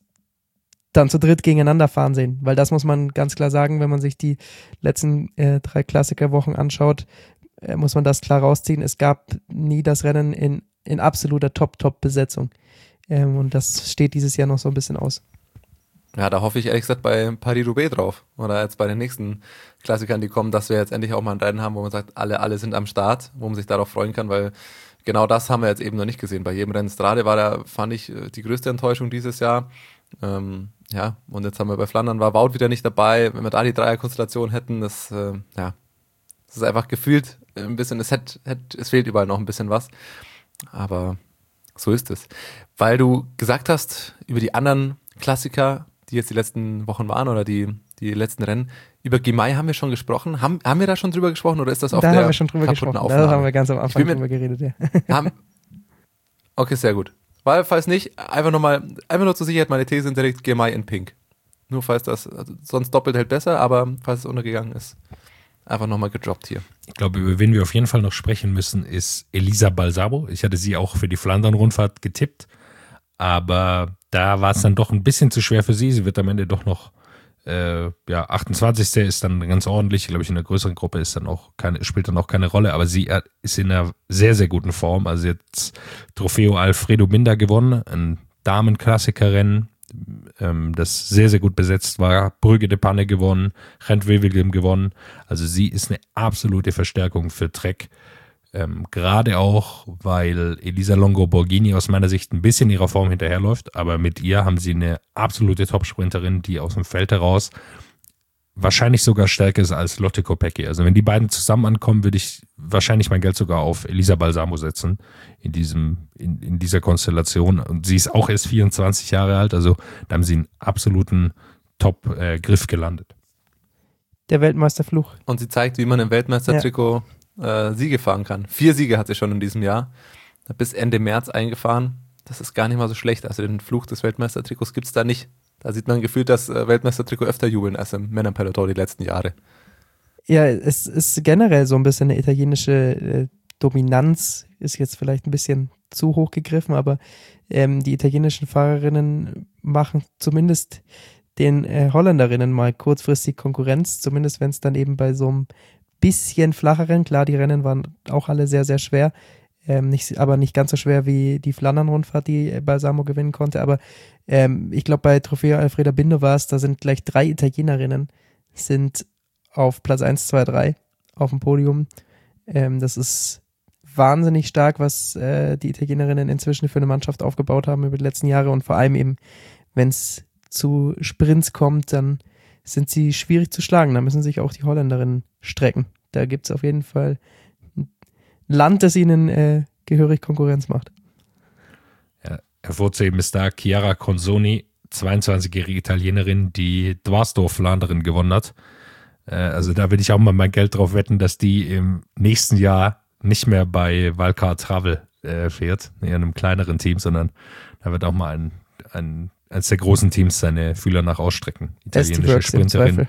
[SPEAKER 3] dann zu dritt gegeneinander fahren sehen, weil das muss man ganz klar sagen, wenn man sich die letzten äh, drei Klassikerwochen anschaut, äh, muss man das klar rausziehen. Es gab nie das Rennen in, in absoluter Top-Top-Besetzung ähm, und das steht dieses Jahr noch so ein bisschen aus.
[SPEAKER 6] Ja, da hoffe ich ehrlich gesagt bei Paris-Roubaix drauf oder jetzt bei den nächsten Klassikern, die kommen, dass wir jetzt endlich auch mal ein Rennen haben, wo man sagt, alle, alle sind am Start, wo man sich darauf freuen kann, weil genau das haben wir jetzt eben noch nicht gesehen. Bei jedem Rennen Strade war da, fand ich, die größte Enttäuschung dieses Jahr. Ähm, ja, und jetzt haben wir bei Flandern, war Wout wieder nicht dabei. Wenn wir da die Dreierkonstellation hätten, das, äh, ja, das ist einfach gefühlt ein bisschen, es, hätt, hätt, es fehlt überall noch ein bisschen was. Aber so ist es. Weil du gesagt hast, über die anderen Klassiker, die jetzt die letzten Wochen waren oder die, die letzten Rennen. Über Girmay haben wir schon gesprochen. Haben, haben wir da schon drüber gesprochen oder ist das auf
[SPEAKER 3] da
[SPEAKER 6] der
[SPEAKER 3] haben wir schon drüber
[SPEAKER 6] kaputten
[SPEAKER 3] gesprochen.
[SPEAKER 6] Aufnahme?
[SPEAKER 3] Da haben wir ganz am Anfang
[SPEAKER 6] mir,
[SPEAKER 3] drüber geredet, ja.
[SPEAKER 6] haben, okay, sehr gut. Weil, falls nicht, einfach nochmal, einfach nur zur Sicherheit meine These hinterlegt, Girmay in Pink. Nur falls das, also sonst doppelt hält besser, aber falls es untergegangen ist, einfach nochmal gedroppt hier.
[SPEAKER 5] Ich glaube, über wen wir auf jeden Fall noch sprechen müssen, ist Elisa Balsamo. Ich hatte sie auch für die Flandern-Rundfahrt getippt, aber da war es dann doch ein bisschen zu schwer für sie. Sie wird am Ende doch noch, äh, ja, achtundzwanzigste ist dann ganz ordentlich. Glaube ich, in der größeren Gruppe ist dann auch keine, spielt dann auch keine Rolle, aber sie ist in einer sehr, sehr guten Form. Also jetzt Trofeo Alfredo Binda gewonnen, ein Damenklassikerrennen, ähm, das sehr, sehr gut besetzt war. Brügge de Panne gewonnen, Gent-Wevelgem gewonnen. Also sie ist eine absolute Verstärkung für Trek. Ähm, gerade auch, weil Elisa Longo Borghini aus meiner Sicht ein bisschen ihrer Form hinterherläuft, aber mit ihr haben sie eine absolute Top-Sprinterin, die aus dem Feld heraus wahrscheinlich sogar stärker ist als Lotte Kopecky. Also wenn die beiden zusammen ankommen, würde ich wahrscheinlich mein Geld sogar auf Elisa Balsamo setzen in diesem, in, in dieser Konstellation. Und sie ist auch erst vierundzwanzig Jahre alt, also da haben sie einen absoluten Top-Griff äh, gelandet.
[SPEAKER 3] Der Weltmeisterfluch.
[SPEAKER 6] Und sie zeigt, wie man im Weltmeistertrikot ja. äh, Siege fahren kann. Vier Siege hat sie schon in diesem Jahr. Bis Ende März eingefahren. Das ist gar nicht mal so schlecht. Also den Fluch des Weltmeistertrikots gibt es da nicht. Da sieht man gefühlt das äh, Weltmeistertrikot öfter jubeln als im Männerpeloton die letzten Jahre.
[SPEAKER 3] Ja, es ist generell so ein bisschen eine italienische äh, Dominanz, ist jetzt vielleicht ein bisschen zu hoch gegriffen, aber ähm, die italienischen Fahrerinnen machen zumindest den äh, Holländerinnen mal kurzfristig Konkurrenz, zumindest wenn es dann eben bei so einem bisschen flacheren, klar, die Rennen waren auch alle sehr, sehr schwer, ähm, nicht, aber nicht ganz so schwer wie die Flandern-Rundfahrt, die äh, Balsamo gewinnen konnte, aber ähm, ich glaube, bei Trofeo Alfredo Binda war es, da sind gleich drei Italienerinnen, sind auf Platz eins, zwei, drei auf dem Podium. Ähm, das ist wahnsinnig stark, was äh, die Italienerinnen inzwischen für eine Mannschaft aufgebaut haben über die letzten Jahre und vor allem eben, wenn es zu Sprints kommt, dann sind sie schwierig zu schlagen. Da müssen sich auch die Holländerinnen strecken. Da gibt es auf jeden Fall ein Land, das ihnen äh, gehörig Konkurrenz macht.
[SPEAKER 5] Ja, hervorzuheben ist da Chiara Consoni, zweiundzwanzigjährige Italienerin, die Dwarsdorf-Flanderin gewonnen hat. Äh, also da würde ich auch mal mein Geld drauf wetten, dass die im nächsten Jahr nicht mehr bei Valcar Travel äh, fährt, in einem kleineren Team, sondern da wird auch mal ein, ein eines der großen Teams seine Fühler nach ausstrecken. Italienische Sprinterin.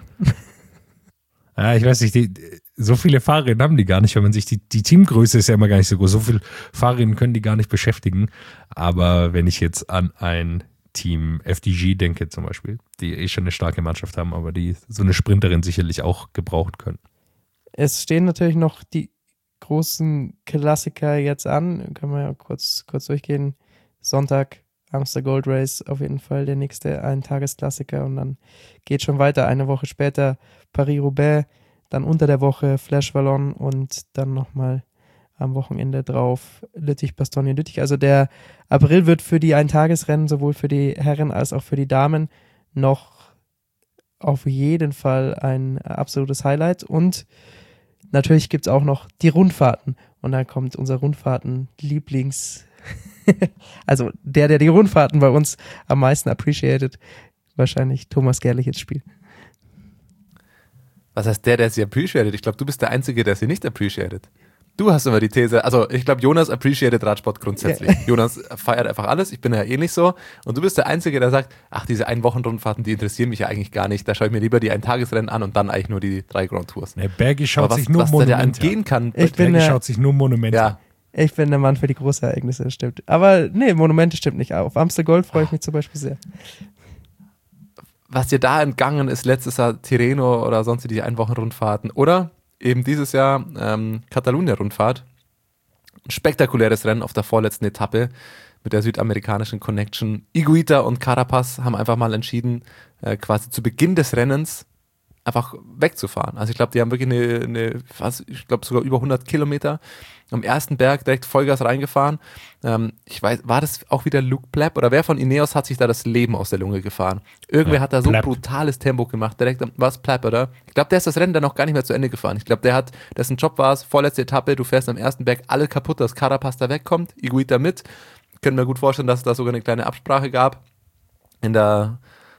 [SPEAKER 5] Ja, ich weiß nicht, die, so viele Fahrerinnen haben die gar nicht, wenn man sich die, die Teamgröße ist ja immer gar nicht so groß. So viele Fahrerinnen können die gar nicht beschäftigen. Aber wenn ich jetzt an ein Team F D G denke zum Beispiel, die eh schon eine starke Mannschaft haben, aber die so eine Sprinterin sicherlich auch gebrauchen können.
[SPEAKER 3] Es stehen natürlich noch die großen Klassiker jetzt an. Können wir ja kurz, kurz durchgehen. Sonntag Amstel Gold Race, auf jeden Fall der nächste Ein-Tages-Klassiker und dann geht schon weiter. Eine Woche später Paris-Roubaix, dann unter der Woche Flèche Wallonne und dann nochmal am Wochenende drauf Lüttich-Bastogne-Lüttich. Also der April wird für die Eintagesrennen sowohl für die Herren als auch für die Damen noch auf jeden Fall ein absolutes Highlight und natürlich gibt es auch noch die Rundfahrten und dann kommt unser Rundfahrten-Lieblings- also der, der die Rundfahrten bei uns am meisten appreciated, wahrscheinlich Thomas Gerlich ins Spiel.
[SPEAKER 6] Was heißt der, der sie appreciated? Ich glaube, du bist der Einzige, der sie nicht appreciated. Du hast immer die These, also ich glaube, Jonas appreciated Radsport grundsätzlich. Ja. Jonas feiert einfach alles, ich bin ja eh nicht so. Und du bist der Einzige, der sagt, ach, diese Ein-Wochen-Rundfahrten, die interessieren mich ja eigentlich gar nicht. Da schaue ich mir lieber die Ein-Tagesrennen an und dann eigentlich nur die drei Grand Tours.
[SPEAKER 5] Nee, Bergi schaut
[SPEAKER 6] was,
[SPEAKER 5] sich nur
[SPEAKER 6] was
[SPEAKER 5] Monumente
[SPEAKER 6] da entgehen kann.
[SPEAKER 3] Ich bin
[SPEAKER 5] Bergi
[SPEAKER 3] der,
[SPEAKER 5] schaut sich nur Monumente
[SPEAKER 6] ja.
[SPEAKER 3] Ich bin der Mann für die großen Ereignisse, das stimmt. Aber nee, Monumente stimmt nicht. Auf Amstel Gold freue ich mich zum Beispiel sehr.
[SPEAKER 6] Was dir da entgangen ist, letztes Jahr Tirreno oder sonst die Ein-Wochen-Rundfahrten oder eben dieses Jahr ähm, Catalunya-Rundfahrt. Ein spektakuläres Rennen auf der vorletzten Etappe mit der südamerikanischen Connection. Higuita und Carapaz haben einfach mal entschieden, äh, quasi zu Beginn des Rennens einfach wegzufahren. Also ich glaube, die haben wirklich eine, eine fast, ich glaube sogar über hundert Kilometer am ersten Berg direkt Vollgas reingefahren. Ähm, ich weiß, war das auch wieder Luke Plapp oder wer von Ineos hat sich da das Leben aus der Lunge gefahren? Irgendwer ja, hat da so
[SPEAKER 5] Plapp.
[SPEAKER 6] brutales Tempo gemacht, direkt, war es Plapp, oder? Ich glaube, der ist das Rennen dann noch gar nicht mehr zu Ende gefahren. Ich glaube, der hat, dessen Job war es, vorletzte Etappe, du fährst am ersten Berg alle kaputt, dass Carapaz da wegkommt, Higuita mit. Können wir gut vorstellen, dass es da sogar eine kleine Absprache gab in der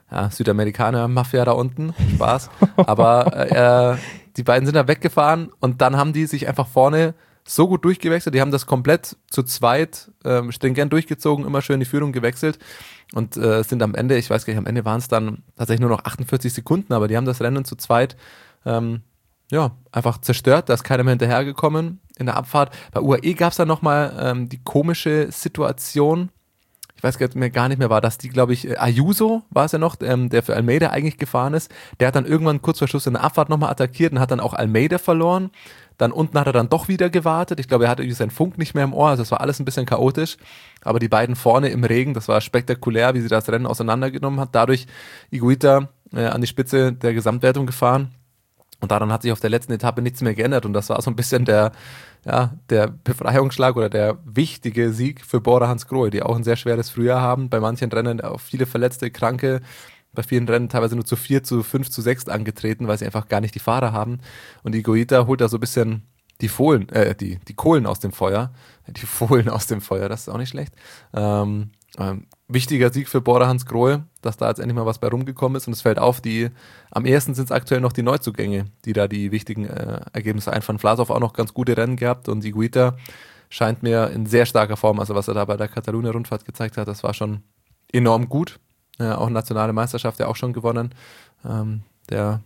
[SPEAKER 6] ja, Südamerikaner-Mafia da unten, Spaß, aber äh, die beiden sind da weggefahren und dann haben die sich einfach vorne so gut durchgewechselt, die haben das komplett zu zweit ähm, stringent durchgezogen, immer schön die Führung gewechselt und äh, sind am Ende, ich weiß gar nicht, am Ende waren es dann tatsächlich nur noch achtundvierzig Sekunden, aber die haben das Rennen zu zweit ähm, ja, einfach zerstört, da ist keiner mehr hinterhergekommen in der Abfahrt. Bei U A E gab es dann nochmal ähm, die komische Situation, ich weiß mir gar nicht mehr, war das die, glaube ich, Ayuso war es ja noch, ähm, der für Almeida eigentlich gefahren ist. Der hat dann irgendwann kurz vor Schluss in der Abfahrt nochmal attackiert und hat dann auch Almeida verloren. Dann unten hat er dann doch wieder gewartet. Ich glaube, er hatte irgendwie seinen Funk nicht mehr im Ohr. Also es war alles ein bisschen chaotisch. Aber die beiden vorne im Regen, das war spektakulär, wie sie das Rennen auseinandergenommen hat. Dadurch Higuita äh, an die Spitze der Gesamtwertung gefahren. Und daran hat sich auf der letzten Etappe nichts mehr geändert. Und das war so ein bisschen der, ja, der Befreiungsschlag oder der wichtige Sieg für Bora Hansgrohe, die auch ein sehr schweres Frühjahr haben. Bei manchen Rennen auch viele Verletzte, Kranke, bei vielen Rennen teilweise nur zu vier, zu fünf, zu sechs angetreten, weil sie einfach gar nicht die Fahrer haben. Und die Higuita holt da so ein bisschen die Fohlen, äh, die, die Kohlen aus dem Feuer. Die Fohlen aus dem Feuer, das ist auch nicht schlecht. Ähm, ähm, wichtiger Sieg für Bora Hansgrohe, dass da jetzt endlich mal was bei rumgekommen ist. Und es fällt auf, die am ersten sind es aktuell noch die Neuzugänge, die da die wichtigen äh, Ergebnisse einfahren. Vlasov auch noch ganz gute Rennen gehabt und die Higuita scheint mir in sehr starker Form, also was er da bei der Catalunya-Rundfahrt gezeigt hat, das war schon enorm gut. Äh, auch nationale Meisterschaft ja auch schon gewonnen. Ähm, der,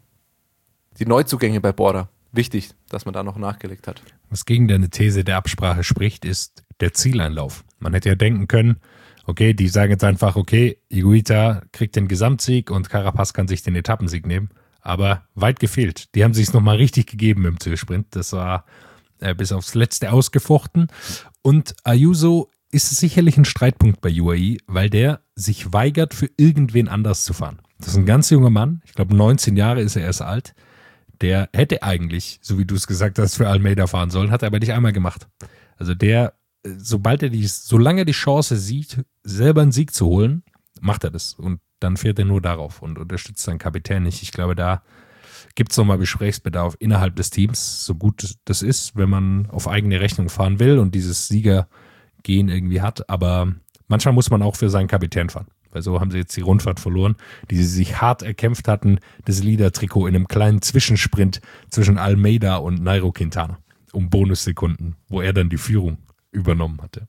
[SPEAKER 6] die Neuzugänge bei Bora, wichtig, dass man da noch nachgelegt hat.
[SPEAKER 5] Was gegen deine These der Absprache spricht, ist der Zieleinlauf. Man hätte ja denken können, okay, die sagen jetzt einfach, okay, Higuita kriegt den Gesamtsieg und Carapaz kann sich den Etappensieg nehmen, aber weit gefehlt. Die haben sich es nochmal richtig gegeben im Zielsprint. Das war äh, bis aufs Letzte ausgefochten. Und Ayuso ist sicherlich ein Streitpunkt bei U A E, weil der sich weigert, für irgendwen anders zu fahren. Das ist ein ganz junger Mann, ich glaube neunzehn Jahre ist er erst alt. Der hätte eigentlich, so wie du es gesagt hast, für Almeida fahren sollen, hat er aber nicht einmal gemacht. Also der, sobald er die, solange er die Chance sieht, selber einen Sieg zu holen, macht er das. Und dann fährt er nur darauf und unterstützt seinen Kapitän nicht. Ich glaube, da gibt es nochmal Gesprächsbedarf innerhalb des Teams, so gut das ist, wenn man auf eigene Rechnung fahren will und dieses Siegergehen irgendwie hat. Aber manchmal muss man auch für seinen Kapitän fahren. Weil so haben sie jetzt die Rundfahrt verloren, die sie sich hart erkämpft hatten, das Leader-Trikot in einem kleinen Zwischensprint zwischen Almeida und Nairo Quintana. Um Bonussekunden, wo er dann die Führung übernommen hatte.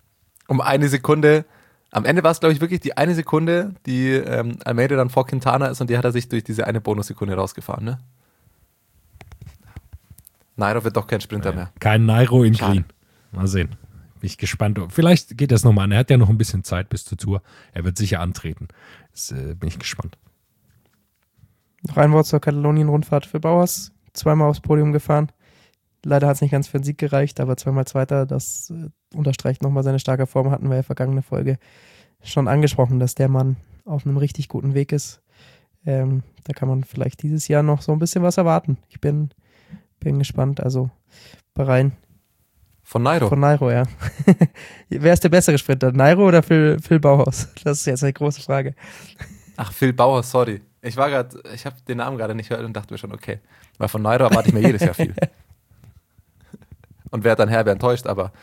[SPEAKER 6] Um eine Sekunde, am Ende war es, glaube ich, wirklich die eine Sekunde, die ähm, Almeida dann vor Quintana ist und die hat er sich durch diese eine Bonussekunde rausgefahren, ne? Nairo wird doch kein Sprinter
[SPEAKER 5] Ja,
[SPEAKER 6] mehr.
[SPEAKER 5] kein Nairo in
[SPEAKER 6] Schade.
[SPEAKER 5] Green. Mal sehen. Bin ich gespannt. Vielleicht geht das nochmal an. Er hat ja noch ein bisschen Zeit bis zur Tour. Er wird sicher antreten. Das, äh, bin ich gespannt.
[SPEAKER 3] Noch ein Wort zur Katalonien-Rundfahrt für Bauers. Zweimal aufs Podium gefahren. Leider hat es nicht ganz für den Sieg gereicht, aber zweimal Zweiter. Das äh, unterstreicht nochmal seine starke Form. Hatten wir ja vergangene Folge schon angesprochen, dass der Mann auf einem richtig guten Weg ist. Ähm, da kann man vielleicht dieses Jahr noch so ein bisschen was erwarten. Ich bin, bin gespannt. Also Bahrain.
[SPEAKER 6] Von Nairo.
[SPEAKER 3] Von Nairo, ja. Wer ist der bessere Sprinter? Nairo oder Phil, Phil Bauhaus? Das ist jetzt eine große Frage.
[SPEAKER 6] Ach, Phil Bauer, sorry. Ich war gerade, ich habe den Namen gerade nicht gehört und dachte mir schon, okay. Weil von Nairo erwarte ich mir jedes Jahr viel. Und wer dann Herbe enttäuscht, aber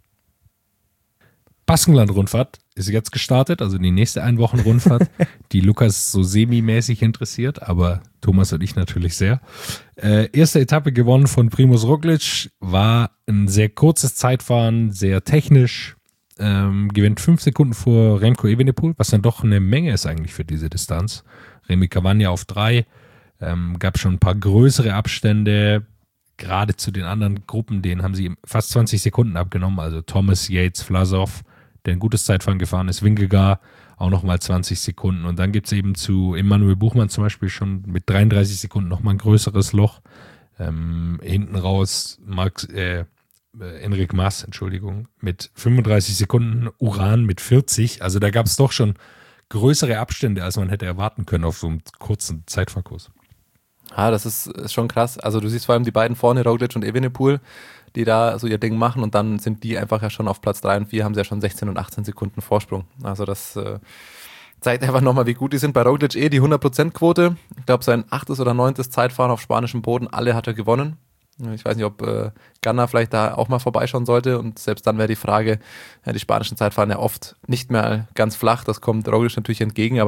[SPEAKER 5] Baskenland-Rundfahrt ist jetzt gestartet, also die nächste Einwochen-Rundfahrt, die Lukas so semi-mäßig interessiert, aber Thomas und ich natürlich sehr. Äh, erste Etappe gewonnen von Primož Roglič, war ein sehr kurzes Zeitfahren, sehr technisch, ähm, gewinnt fünf Sekunden vor Remco Evenepoel, was dann doch eine Menge ist eigentlich für diese Distanz. Remy Cavagna auf drei, ähm, gab schon ein paar größere Abstände, gerade zu den anderen Gruppen, denen haben sie fast zwanzig Sekunden abgenommen, also Thomas, Yates, Vlasov, der ein gutes Zeitfahren gefahren ist, Vingegaard auch nochmal zwanzig Sekunden und dann gibt es eben zu Emanuel Buchmann zum Beispiel schon mit dreiunddreißig Sekunden nochmal ein größeres Loch. Ähm, hinten raus Max, äh, äh, Enric Mas, Entschuldigung, mit fünfunddreißig Sekunden, Uran mit vierzig, also da gab es doch schon größere Abstände, als man hätte erwarten können auf so einem kurzen Zeitfahrkurs.
[SPEAKER 6] ja, das ist, ist schon krass. Also du siehst vor allem die beiden vorne, Roglič und Evenepoel, die da so ihr Ding machen und dann sind die einfach ja schon auf Platz drei und vier, haben sie ja schon sechzehn und achtzehn Sekunden Vorsprung. Also das äh, zeigt einfach nochmal, wie gut die sind. Bei Roglič eh die hundert Prozent Quote. Ich glaube, sein achtes oder neuntes Zeitfahren auf spanischem Boden, alle hat er gewonnen. Ich weiß nicht, ob äh, Ganna vielleicht da auch mal vorbeischauen sollte und selbst dann wäre die Frage, ja, die spanischen Zeitfahren ja oft nicht mehr ganz flach, das kommt Roglič natürlich entgegen, aber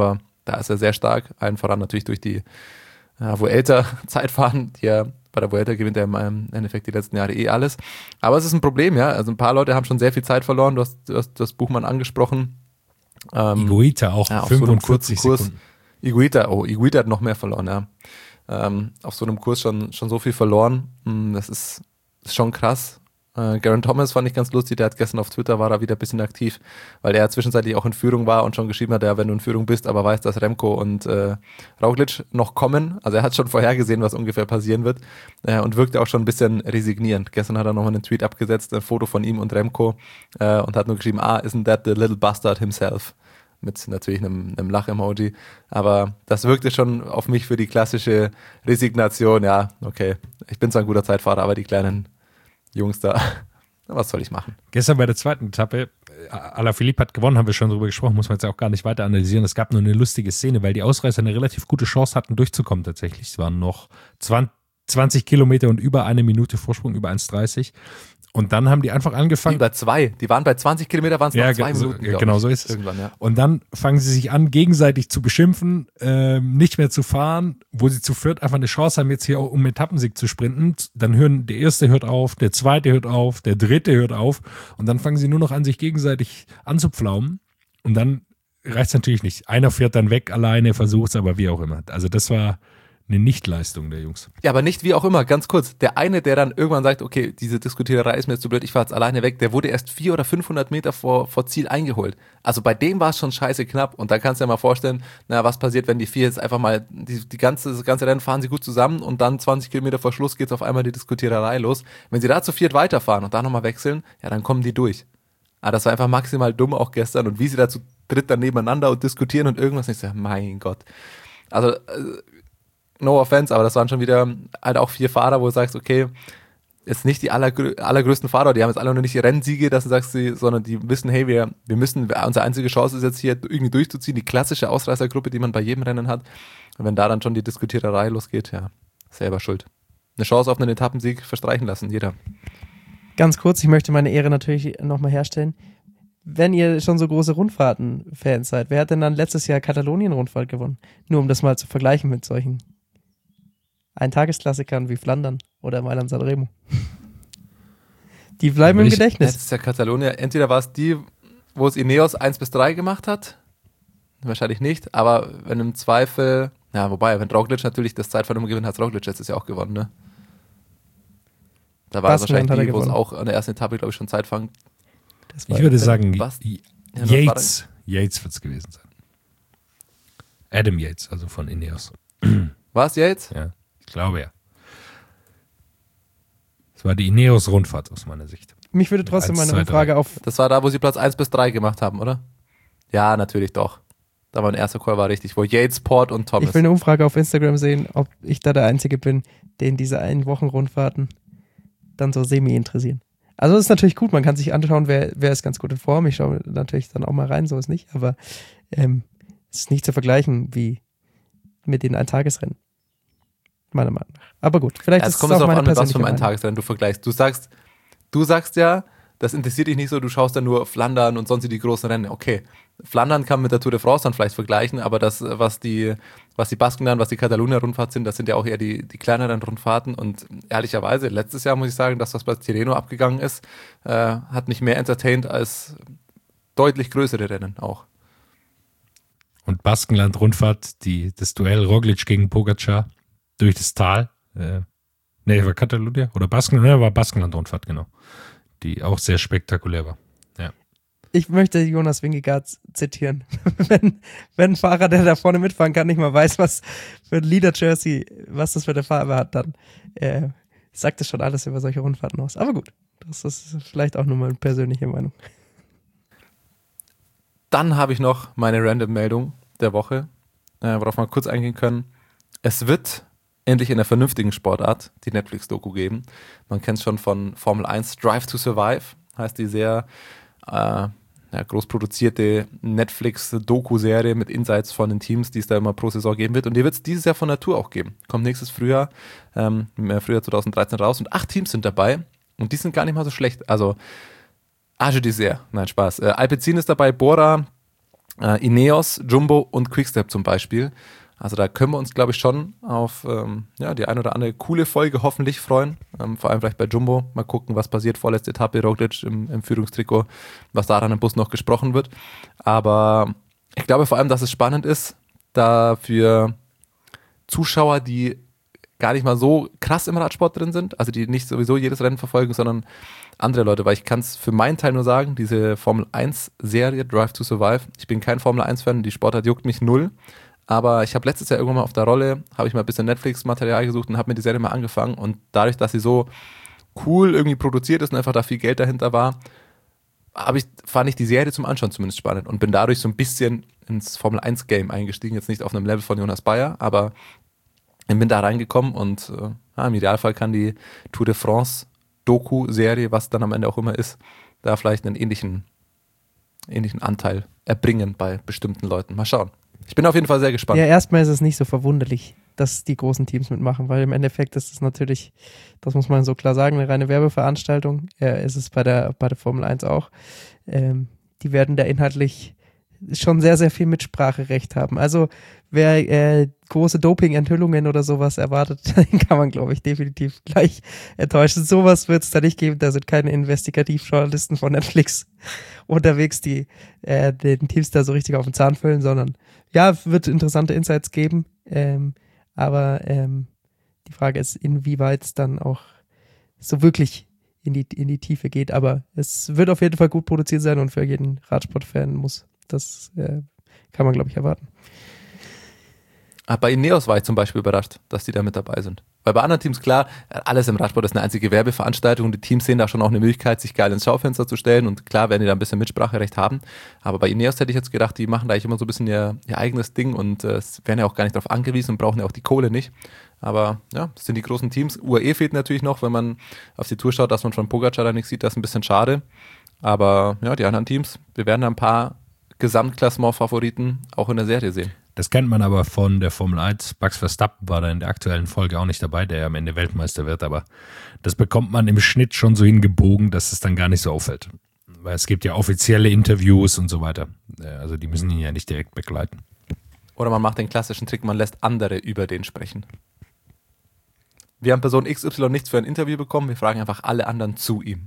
[SPEAKER 6] da ist er sehr stark, allen voran natürlich durch die äh, Vuelta-Zeitfahren, die er bei der Vuelta gewinnt er im Endeffekt die letzten Jahre eh alles. Aber es ist ein Problem, ja. Also ein paar Leute haben schon sehr viel Zeit verloren. Du hast, du hast das Buchmann angesprochen. Ähm,
[SPEAKER 5] Iguita auch
[SPEAKER 6] ja,
[SPEAKER 5] fünfundvierzig
[SPEAKER 6] so
[SPEAKER 5] Sekunden.
[SPEAKER 6] Iguita, oh, Iguita hat noch mehr verloren, ja. Ähm, auf so einem Kurs schon, schon so viel verloren. Das ist, ist schon krass. Äh, Geraint Thomas fand ich ganz lustig, der hat gestern auf Twitter, war da wieder ein bisschen aktiv, weil er zwischenzeitlich auch in Führung war und schon geschrieben hat, ja, wenn du in Führung bist, aber weißt, dass Remco und äh, Roglic noch kommen, also er hat schon vorhergesehen, was ungefähr passieren wird äh, und wirkte auch schon ein bisschen resignierend. Gestern hat er nochmal einen Tweet abgesetzt, ein Foto von ihm und Remco äh, und hat nur geschrieben, ah, isn't that the little bastard himself? Mit natürlich einem, einem Lach-Emoji, aber das wirkte schon auf mich für die klassische Resignation, ja, okay, ich bin zwar ein guter Zeitfahrer, aber die kleinen Jungs da, was soll ich machen?
[SPEAKER 5] Gestern bei der zweiten Etappe, Alaphilippe hat gewonnen, haben wir schon drüber gesprochen, muss man jetzt auch gar nicht weiter analysieren. Es gab nur eine lustige Szene, weil die Ausreißer eine relativ gute Chance hatten, durchzukommen tatsächlich. Es waren noch zwanzig Kilometer und über eine Minute Vorsprung, über eins dreißig. Und dann haben die einfach angefangen.
[SPEAKER 6] Über zwei. Die waren bei zwanzig Kilometer, waren es
[SPEAKER 5] ja,
[SPEAKER 6] noch zwei
[SPEAKER 5] so,
[SPEAKER 6] Minuten.
[SPEAKER 5] Ja, genau so ist es.
[SPEAKER 6] Irgendwann, ja.
[SPEAKER 5] Und dann fangen sie sich an, gegenseitig zu beschimpfen, ähm, nicht mehr zu fahren, wo sie zu viert einfach eine Chance haben, jetzt hier um Etappensieg zu sprinten. Dann hören, der erste hört auf, der zweite hört auf, der dritte hört auf. Und dann fangen sie nur noch an, sich gegenseitig anzupflaumen. Und dann reicht es natürlich nicht. Einer fährt dann weg alleine, versucht es, aber wie auch immer. Also das war eine Nichtleistung der Jungs.
[SPEAKER 6] Ja, aber nicht wie auch immer, ganz kurz. Der eine, der dann irgendwann sagt, okay, diese Diskutiererei ist mir jetzt zu blöd, ich fahre jetzt alleine weg, der wurde erst vierhundert oder fünfhundert Meter vor, vor Ziel eingeholt. Also bei dem war es schon scheiße knapp. Und da kannst du dir mal vorstellen, na, was passiert, wenn die vier jetzt einfach mal, die, die ganze, das ganze Rennen fahren sie gut zusammen und dann zwanzig Kilometer vor Schluss geht auf einmal die Diskutiererei los. Wenn sie da zu viert weiterfahren und da nochmal wechseln, ja, dann kommen die durch. Aber das war einfach maximal dumm auch gestern und wie sie da zu dritt dann nebeneinander und diskutieren und irgendwas nicht, so, mein Gott. Also, äh, no offense, aber das waren schon wieder halt auch vier Fahrer, wo du sagst, okay, jetzt nicht die allergrö- allergrößten Fahrer, die haben jetzt alle noch nicht die Rennsiege, dass du sagst, sie, sondern die wissen, hey, wir, wir müssen, unsere einzige Chance ist jetzt hier irgendwie durchzuziehen, die klassische Ausreißergruppe, die man bei jedem Rennen hat. Und wenn da dann schon die Diskutiererei losgeht, ja, selber schuld. Eine Chance auf einen Etappensieg verstreichen lassen, jeder.
[SPEAKER 3] Ganz kurz, ich möchte meine Ehre natürlich nochmal herstellen. Wenn ihr schon so große Rundfahrten-Fans seid, wer hat denn dann letztes Jahr Katalonien-Rundfahrt gewonnen? Nur um das mal zu vergleichen mit solchen Eintagesklassikern wie Flandern oder Mailand-San Remo. Die bleiben
[SPEAKER 5] Aber
[SPEAKER 3] im
[SPEAKER 5] ich-
[SPEAKER 3] Gedächtnis.
[SPEAKER 6] Letztes Jahr Katalonien, entweder war es die, wo es Ineos eins bis drei gemacht hat, wahrscheinlich nicht, aber wenn im Zweifel, ja, wobei, wenn Roglic natürlich das Zeitfahren immer gewinnt, hat Roglic letztes Jahr auch gewonnen, ne? Da war es
[SPEAKER 3] Baskenland
[SPEAKER 6] wahrscheinlich
[SPEAKER 3] hat er
[SPEAKER 6] die, wo es
[SPEAKER 3] gewonnen.
[SPEAKER 6] auch an der ersten Etappe, glaube ich, schon Zeitfahren.
[SPEAKER 3] Das war-
[SPEAKER 5] Ich würde sagen,
[SPEAKER 6] Was?
[SPEAKER 5] Y-
[SPEAKER 6] Ja, was war
[SPEAKER 5] Yates. Yates wird es gewesen sein. Adam Yates, also von Ineos.
[SPEAKER 6] War es jetzt?
[SPEAKER 5] Ja, ich glaube ja. Es war die Ineos-Rundfahrt aus meiner Sicht.
[SPEAKER 3] Mich würde trotzdem
[SPEAKER 5] Eins,
[SPEAKER 3] meine
[SPEAKER 5] zwei,
[SPEAKER 3] Umfrage
[SPEAKER 5] drei.
[SPEAKER 3] auf
[SPEAKER 6] Das war da, wo sie Platz eins bis drei gemacht haben, oder? Ja, natürlich doch. Da war ein erster Call war richtig, wo Yates, Port und Thomas.
[SPEAKER 3] Ich will eine Umfrage auf Instagram sehen, ob ich da der Einzige bin, den diese einen Wochen Rundfahrten dann so semi interessieren. Also das ist natürlich gut, man kann sich anschauen, wer, wer ist ganz gut in Form. Ich schaue natürlich dann auch mal rein, so ist nicht, aber ähm, es ist nicht zu vergleichen wie mit den Eintagesrennen. Meiner Meinung nach. Aber gut, vielleicht
[SPEAKER 6] Ja,
[SPEAKER 3] ist
[SPEAKER 6] es
[SPEAKER 3] es
[SPEAKER 6] kommt
[SPEAKER 3] auch
[SPEAKER 6] darauf
[SPEAKER 3] meine
[SPEAKER 6] an, mit was
[SPEAKER 3] persönliche
[SPEAKER 6] für einem
[SPEAKER 3] Meinung.
[SPEAKER 6] Tagesrennen du vergleichst. Du sagst, du sagst ja, das interessiert dich nicht so, du schaust dann nur Flandern und sonst die großen Rennen. Okay, Flandern kann man mit der Tour de France dann vielleicht vergleichen, aber das, was die, was die Baskenland, was die Katalonien-Rundfahrt sind, das sind ja auch eher die, die kleineren Rundfahrten und ehrlicherweise, letztes Jahr muss ich sagen, das, was bei Tirreno abgegangen ist, äh, hat mich mehr entertained als deutlich größere Rennen auch.
[SPEAKER 5] Und Baskenland-Rundfahrt, die, das Duell Roglic gegen Pogacar durch das Tal. Äh, nee, war Katalonien oder Baskenland, ne, war Baskenland-Rundfahrt, genau. Die auch sehr spektakulär war. Ja.
[SPEAKER 3] Ich möchte Jonas Wingegaard zitieren. wenn, wenn ein Fahrer, der da vorne mitfahren kann, nicht mal weiß, was für ein Leader-Jersey, was das für eine Farbe hat, dann äh, sagt es schon alles über solche Rundfahrten aus. Aber gut, das ist vielleicht auch nur mal eine persönliche Meinung.
[SPEAKER 6] Dann habe ich noch meine Random-Meldung der Woche, äh, worauf wir kurz eingehen können. Es wird endlich in einer vernünftigen Sportart die Netflix-Doku geben. Man kennt es schon von Formel eins, Drive to Survive, heißt die sehr äh, ja, groß produzierte Netflix-Doku-Serie mit Insights von den Teams, die es da immer pro Saison geben wird. Und die wird es dieses Jahr von Natur auch geben. Kommt nächstes Frühjahr, ähm, im Frühjahr zwanzig dreizehn raus und acht Teams sind dabei und die sind gar nicht mal so schlecht. Also Age Dessert, nein Spaß. Äh, Alpecin ist dabei, Bora, äh, Ineos, Jumbo und Quickstep zum Beispiel. Also da können wir uns, glaube ich, schon auf ähm, ja, die ein oder andere coole Folge hoffentlich freuen. Ähm, vor allem vielleicht bei Jumbo. Mal gucken, was passiert. Vorletzte Etappe, Roglic im, im Führungstrikot, was da dann im Bus noch gesprochen wird. Aber ich glaube vor allem, dass es spannend ist, da für Zuschauer, die gar nicht mal so krass im Radsport drin sind, also die nicht sowieso jedes Rennen verfolgen, sondern andere Leute, weil ich kann es für meinen Teil nur sagen, diese Formel eins Serie Drive to Survive, ich bin kein Formel eins Fan, die Sportart juckt mich null, aber ich habe letztes Jahr irgendwann mal auf der Rolle, habe ich mal ein bisschen Netflix-Material gesucht und habe mir die Serie mal angefangen und dadurch, dass sie so cool irgendwie produziert ist und einfach da viel Geld dahinter war, habe ich, fand ich die Serie zum Anschauen zumindest spannend und bin dadurch so ein bisschen ins Formel eins Game eingestiegen, jetzt nicht auf einem Level von Jonas Bayer, aber ich bin da reingekommen und äh, ja, im Idealfall kann die Tour de France Doku-Serie, was dann am Ende auch immer ist, da vielleicht einen ähnlichen, ähnlichen Anteil erbringen bei bestimmten Leuten. Mal schauen. Ich bin auf jeden Fall sehr gespannt.
[SPEAKER 3] Ja, erstmal ist es nicht so verwunderlich, dass die großen Teams mitmachen, weil im Endeffekt ist es natürlich, das muss man so klar sagen, eine reine Werbeveranstaltung. Ja, ist es bei der, bei der Formel eins auch. Ähm, die werden da inhaltlich schon sehr, sehr viel Mitspracherecht haben. Also wer äh, große Doping-Enthüllungen oder sowas erwartet, den kann man, glaube ich, definitiv gleich enttäuschen. Sowas wird es da nicht geben. Da sind keine Investigativjournalisten von Netflix unterwegs, die äh, den Teams da so richtig auf den Zahn füllen, sondern ja, wird interessante Insights geben. Ähm, aber ähm, die Frage ist, inwieweit es dann auch so wirklich in die, in die Tiefe geht. Aber es wird auf jeden Fall gut produziert sein und für jeden Radsportfan muss das äh, kann man, glaube ich, erwarten.
[SPEAKER 6] Ah, bei Ineos war ich zum Beispiel überrascht, dass die da mit dabei sind. Weil bei anderen Teams, klar, alles im Radsport ist eine einzige Werbeveranstaltung. Die Teams sehen da schon auch eine Möglichkeit, sich geil ins Schaufenster zu stellen. Und klar werden die da ein bisschen Mitspracherecht haben. Aber bei Ineos hätte ich jetzt gedacht, die machen da eigentlich immer so ein bisschen ihr, ihr eigenes Ding und äh, werden ja auch gar nicht darauf angewiesen und brauchen ja auch die Kohle nicht. Aber ja, das sind die großen Teams. U A E fehlt natürlich noch, wenn man auf die Tour schaut, dass man von Pogacar da nichts sieht. Das ist ein bisschen schade. Aber ja, die anderen Teams, wir werden da ein paar Gesamtklassement-Favoriten auch in der Serie sehen.
[SPEAKER 5] Das kennt man aber von der Formel eins. Max Verstappen war da in der aktuellen Folge auch nicht dabei, der ja am Ende Weltmeister wird, aber das bekommt man im Schnitt schon so hingebogen, dass es dann gar nicht so auffällt. Weil es gibt ja offizielle Interviews und so weiter. Also die müssen ihn ja nicht direkt begleiten.
[SPEAKER 6] Oder man macht den klassischen Trick, man lässt andere über den sprechen. Wir haben Person X Y nichts für ein Interview bekommen, wir fragen einfach alle anderen zu ihm.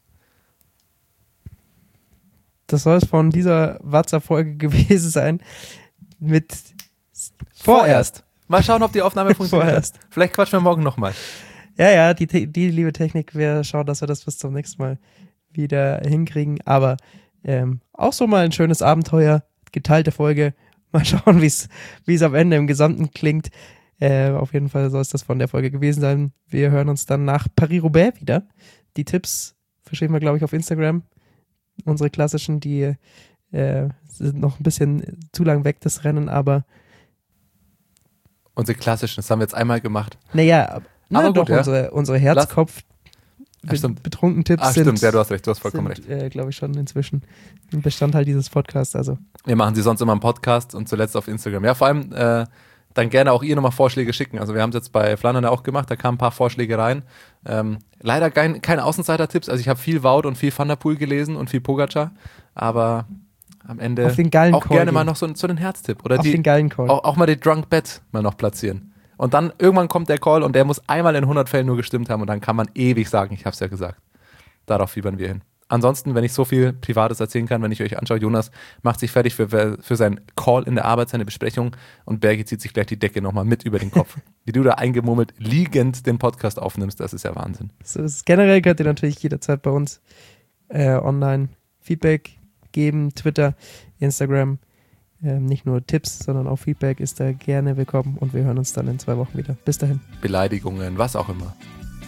[SPEAKER 3] Das soll es von dieser WhatsApp-Folge gewesen sein. Mit
[SPEAKER 6] Vorerst. Mal schauen, ob die Aufnahme funktioniert.
[SPEAKER 3] Vorerst.
[SPEAKER 6] Vielleicht quatschen wir morgen nochmal.
[SPEAKER 3] Ja, ja, die, die liebe Technik, wir schauen, dass wir das bis zum nächsten Mal wieder hinkriegen. Aber ähm, auch so mal ein schönes Abenteuer, geteilte Folge. Mal schauen, wie es am Ende im Gesamten klingt. Äh, auf jeden Fall soll es das von der Folge gewesen sein. Wir hören uns dann nach Paris-Roubaix wieder. Die Tipps verschieben wir, glaube ich, auf Instagram. Unsere klassischen, die äh, sind noch ein bisschen zu lang weg, das Rennen, aber
[SPEAKER 6] Unsere klassischen, das haben wir jetzt einmal gemacht.
[SPEAKER 3] naja, na,
[SPEAKER 6] Aber gut,
[SPEAKER 3] doch,
[SPEAKER 6] ja.
[SPEAKER 3] unsere, unsere Herzkopf
[SPEAKER 6] Ach, stimmt.
[SPEAKER 3] betrunken Tipps
[SPEAKER 6] Ah,
[SPEAKER 3] sind,
[SPEAKER 6] stimmt, ja, du hast recht, du hast vollkommen
[SPEAKER 3] sind
[SPEAKER 6] recht.
[SPEAKER 3] äh, glaube ich, schon inzwischen ein Bestandteil dieses Podcasts. Also
[SPEAKER 6] Wir machen sie sonst immer im Podcast und zuletzt auf Instagram. Ja, vor allem äh, dann gerne auch ihr nochmal Vorschläge schicken. Also wir haben es jetzt bei Flandern auch gemacht, da kamen ein paar Vorschläge rein. Ähm, leider kein, keine Außenseiter-Tipps. Also ich habe viel Wout und viel Van der Poel gelesen und viel Pogacar, aber am Ende
[SPEAKER 3] auf den geilen
[SPEAKER 6] auch
[SPEAKER 3] Call
[SPEAKER 6] gerne
[SPEAKER 3] gehen.
[SPEAKER 6] mal noch so, so einen Herztipp. Oder
[SPEAKER 3] Auf
[SPEAKER 6] die,
[SPEAKER 3] den geilen Call.
[SPEAKER 6] Auch, auch mal die Drunk Bet mal noch platzieren. Und dann irgendwann kommt der Call und der muss einmal in hundert Fällen nur gestimmt haben und dann kann man ewig sagen, ich habe es ja gesagt. Darauf fiebern wir hin. Ansonsten, wenn ich so viel Privates erzählen kann, wenn ich euch anschaue, Jonas macht sich fertig für, für seinen Call in der Arbeit, seine Besprechung und Bergi zieht sich gleich die Decke nochmal mit über den Kopf. Wie du da eingemummelt liegend den Podcast aufnimmst, das ist ja Wahnsinn.
[SPEAKER 3] So ist, generell könnt ihr natürlich jederzeit bei uns äh, online Feedback geben, Twitter, Instagram. Ähm, nicht nur Tipps, sondern auch Feedback ist da gerne willkommen und wir hören uns dann in zwei Wochen wieder. Bis dahin.
[SPEAKER 6] Beleidigungen, was auch immer.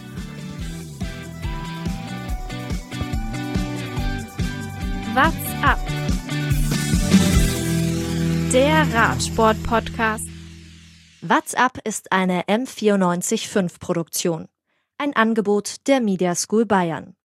[SPEAKER 1] What's up? Der Radsport-Podcast.
[SPEAKER 7] What's up ist eine M vierundneunzig Komma fünf Produktion. Ein Angebot der Media School Bayern.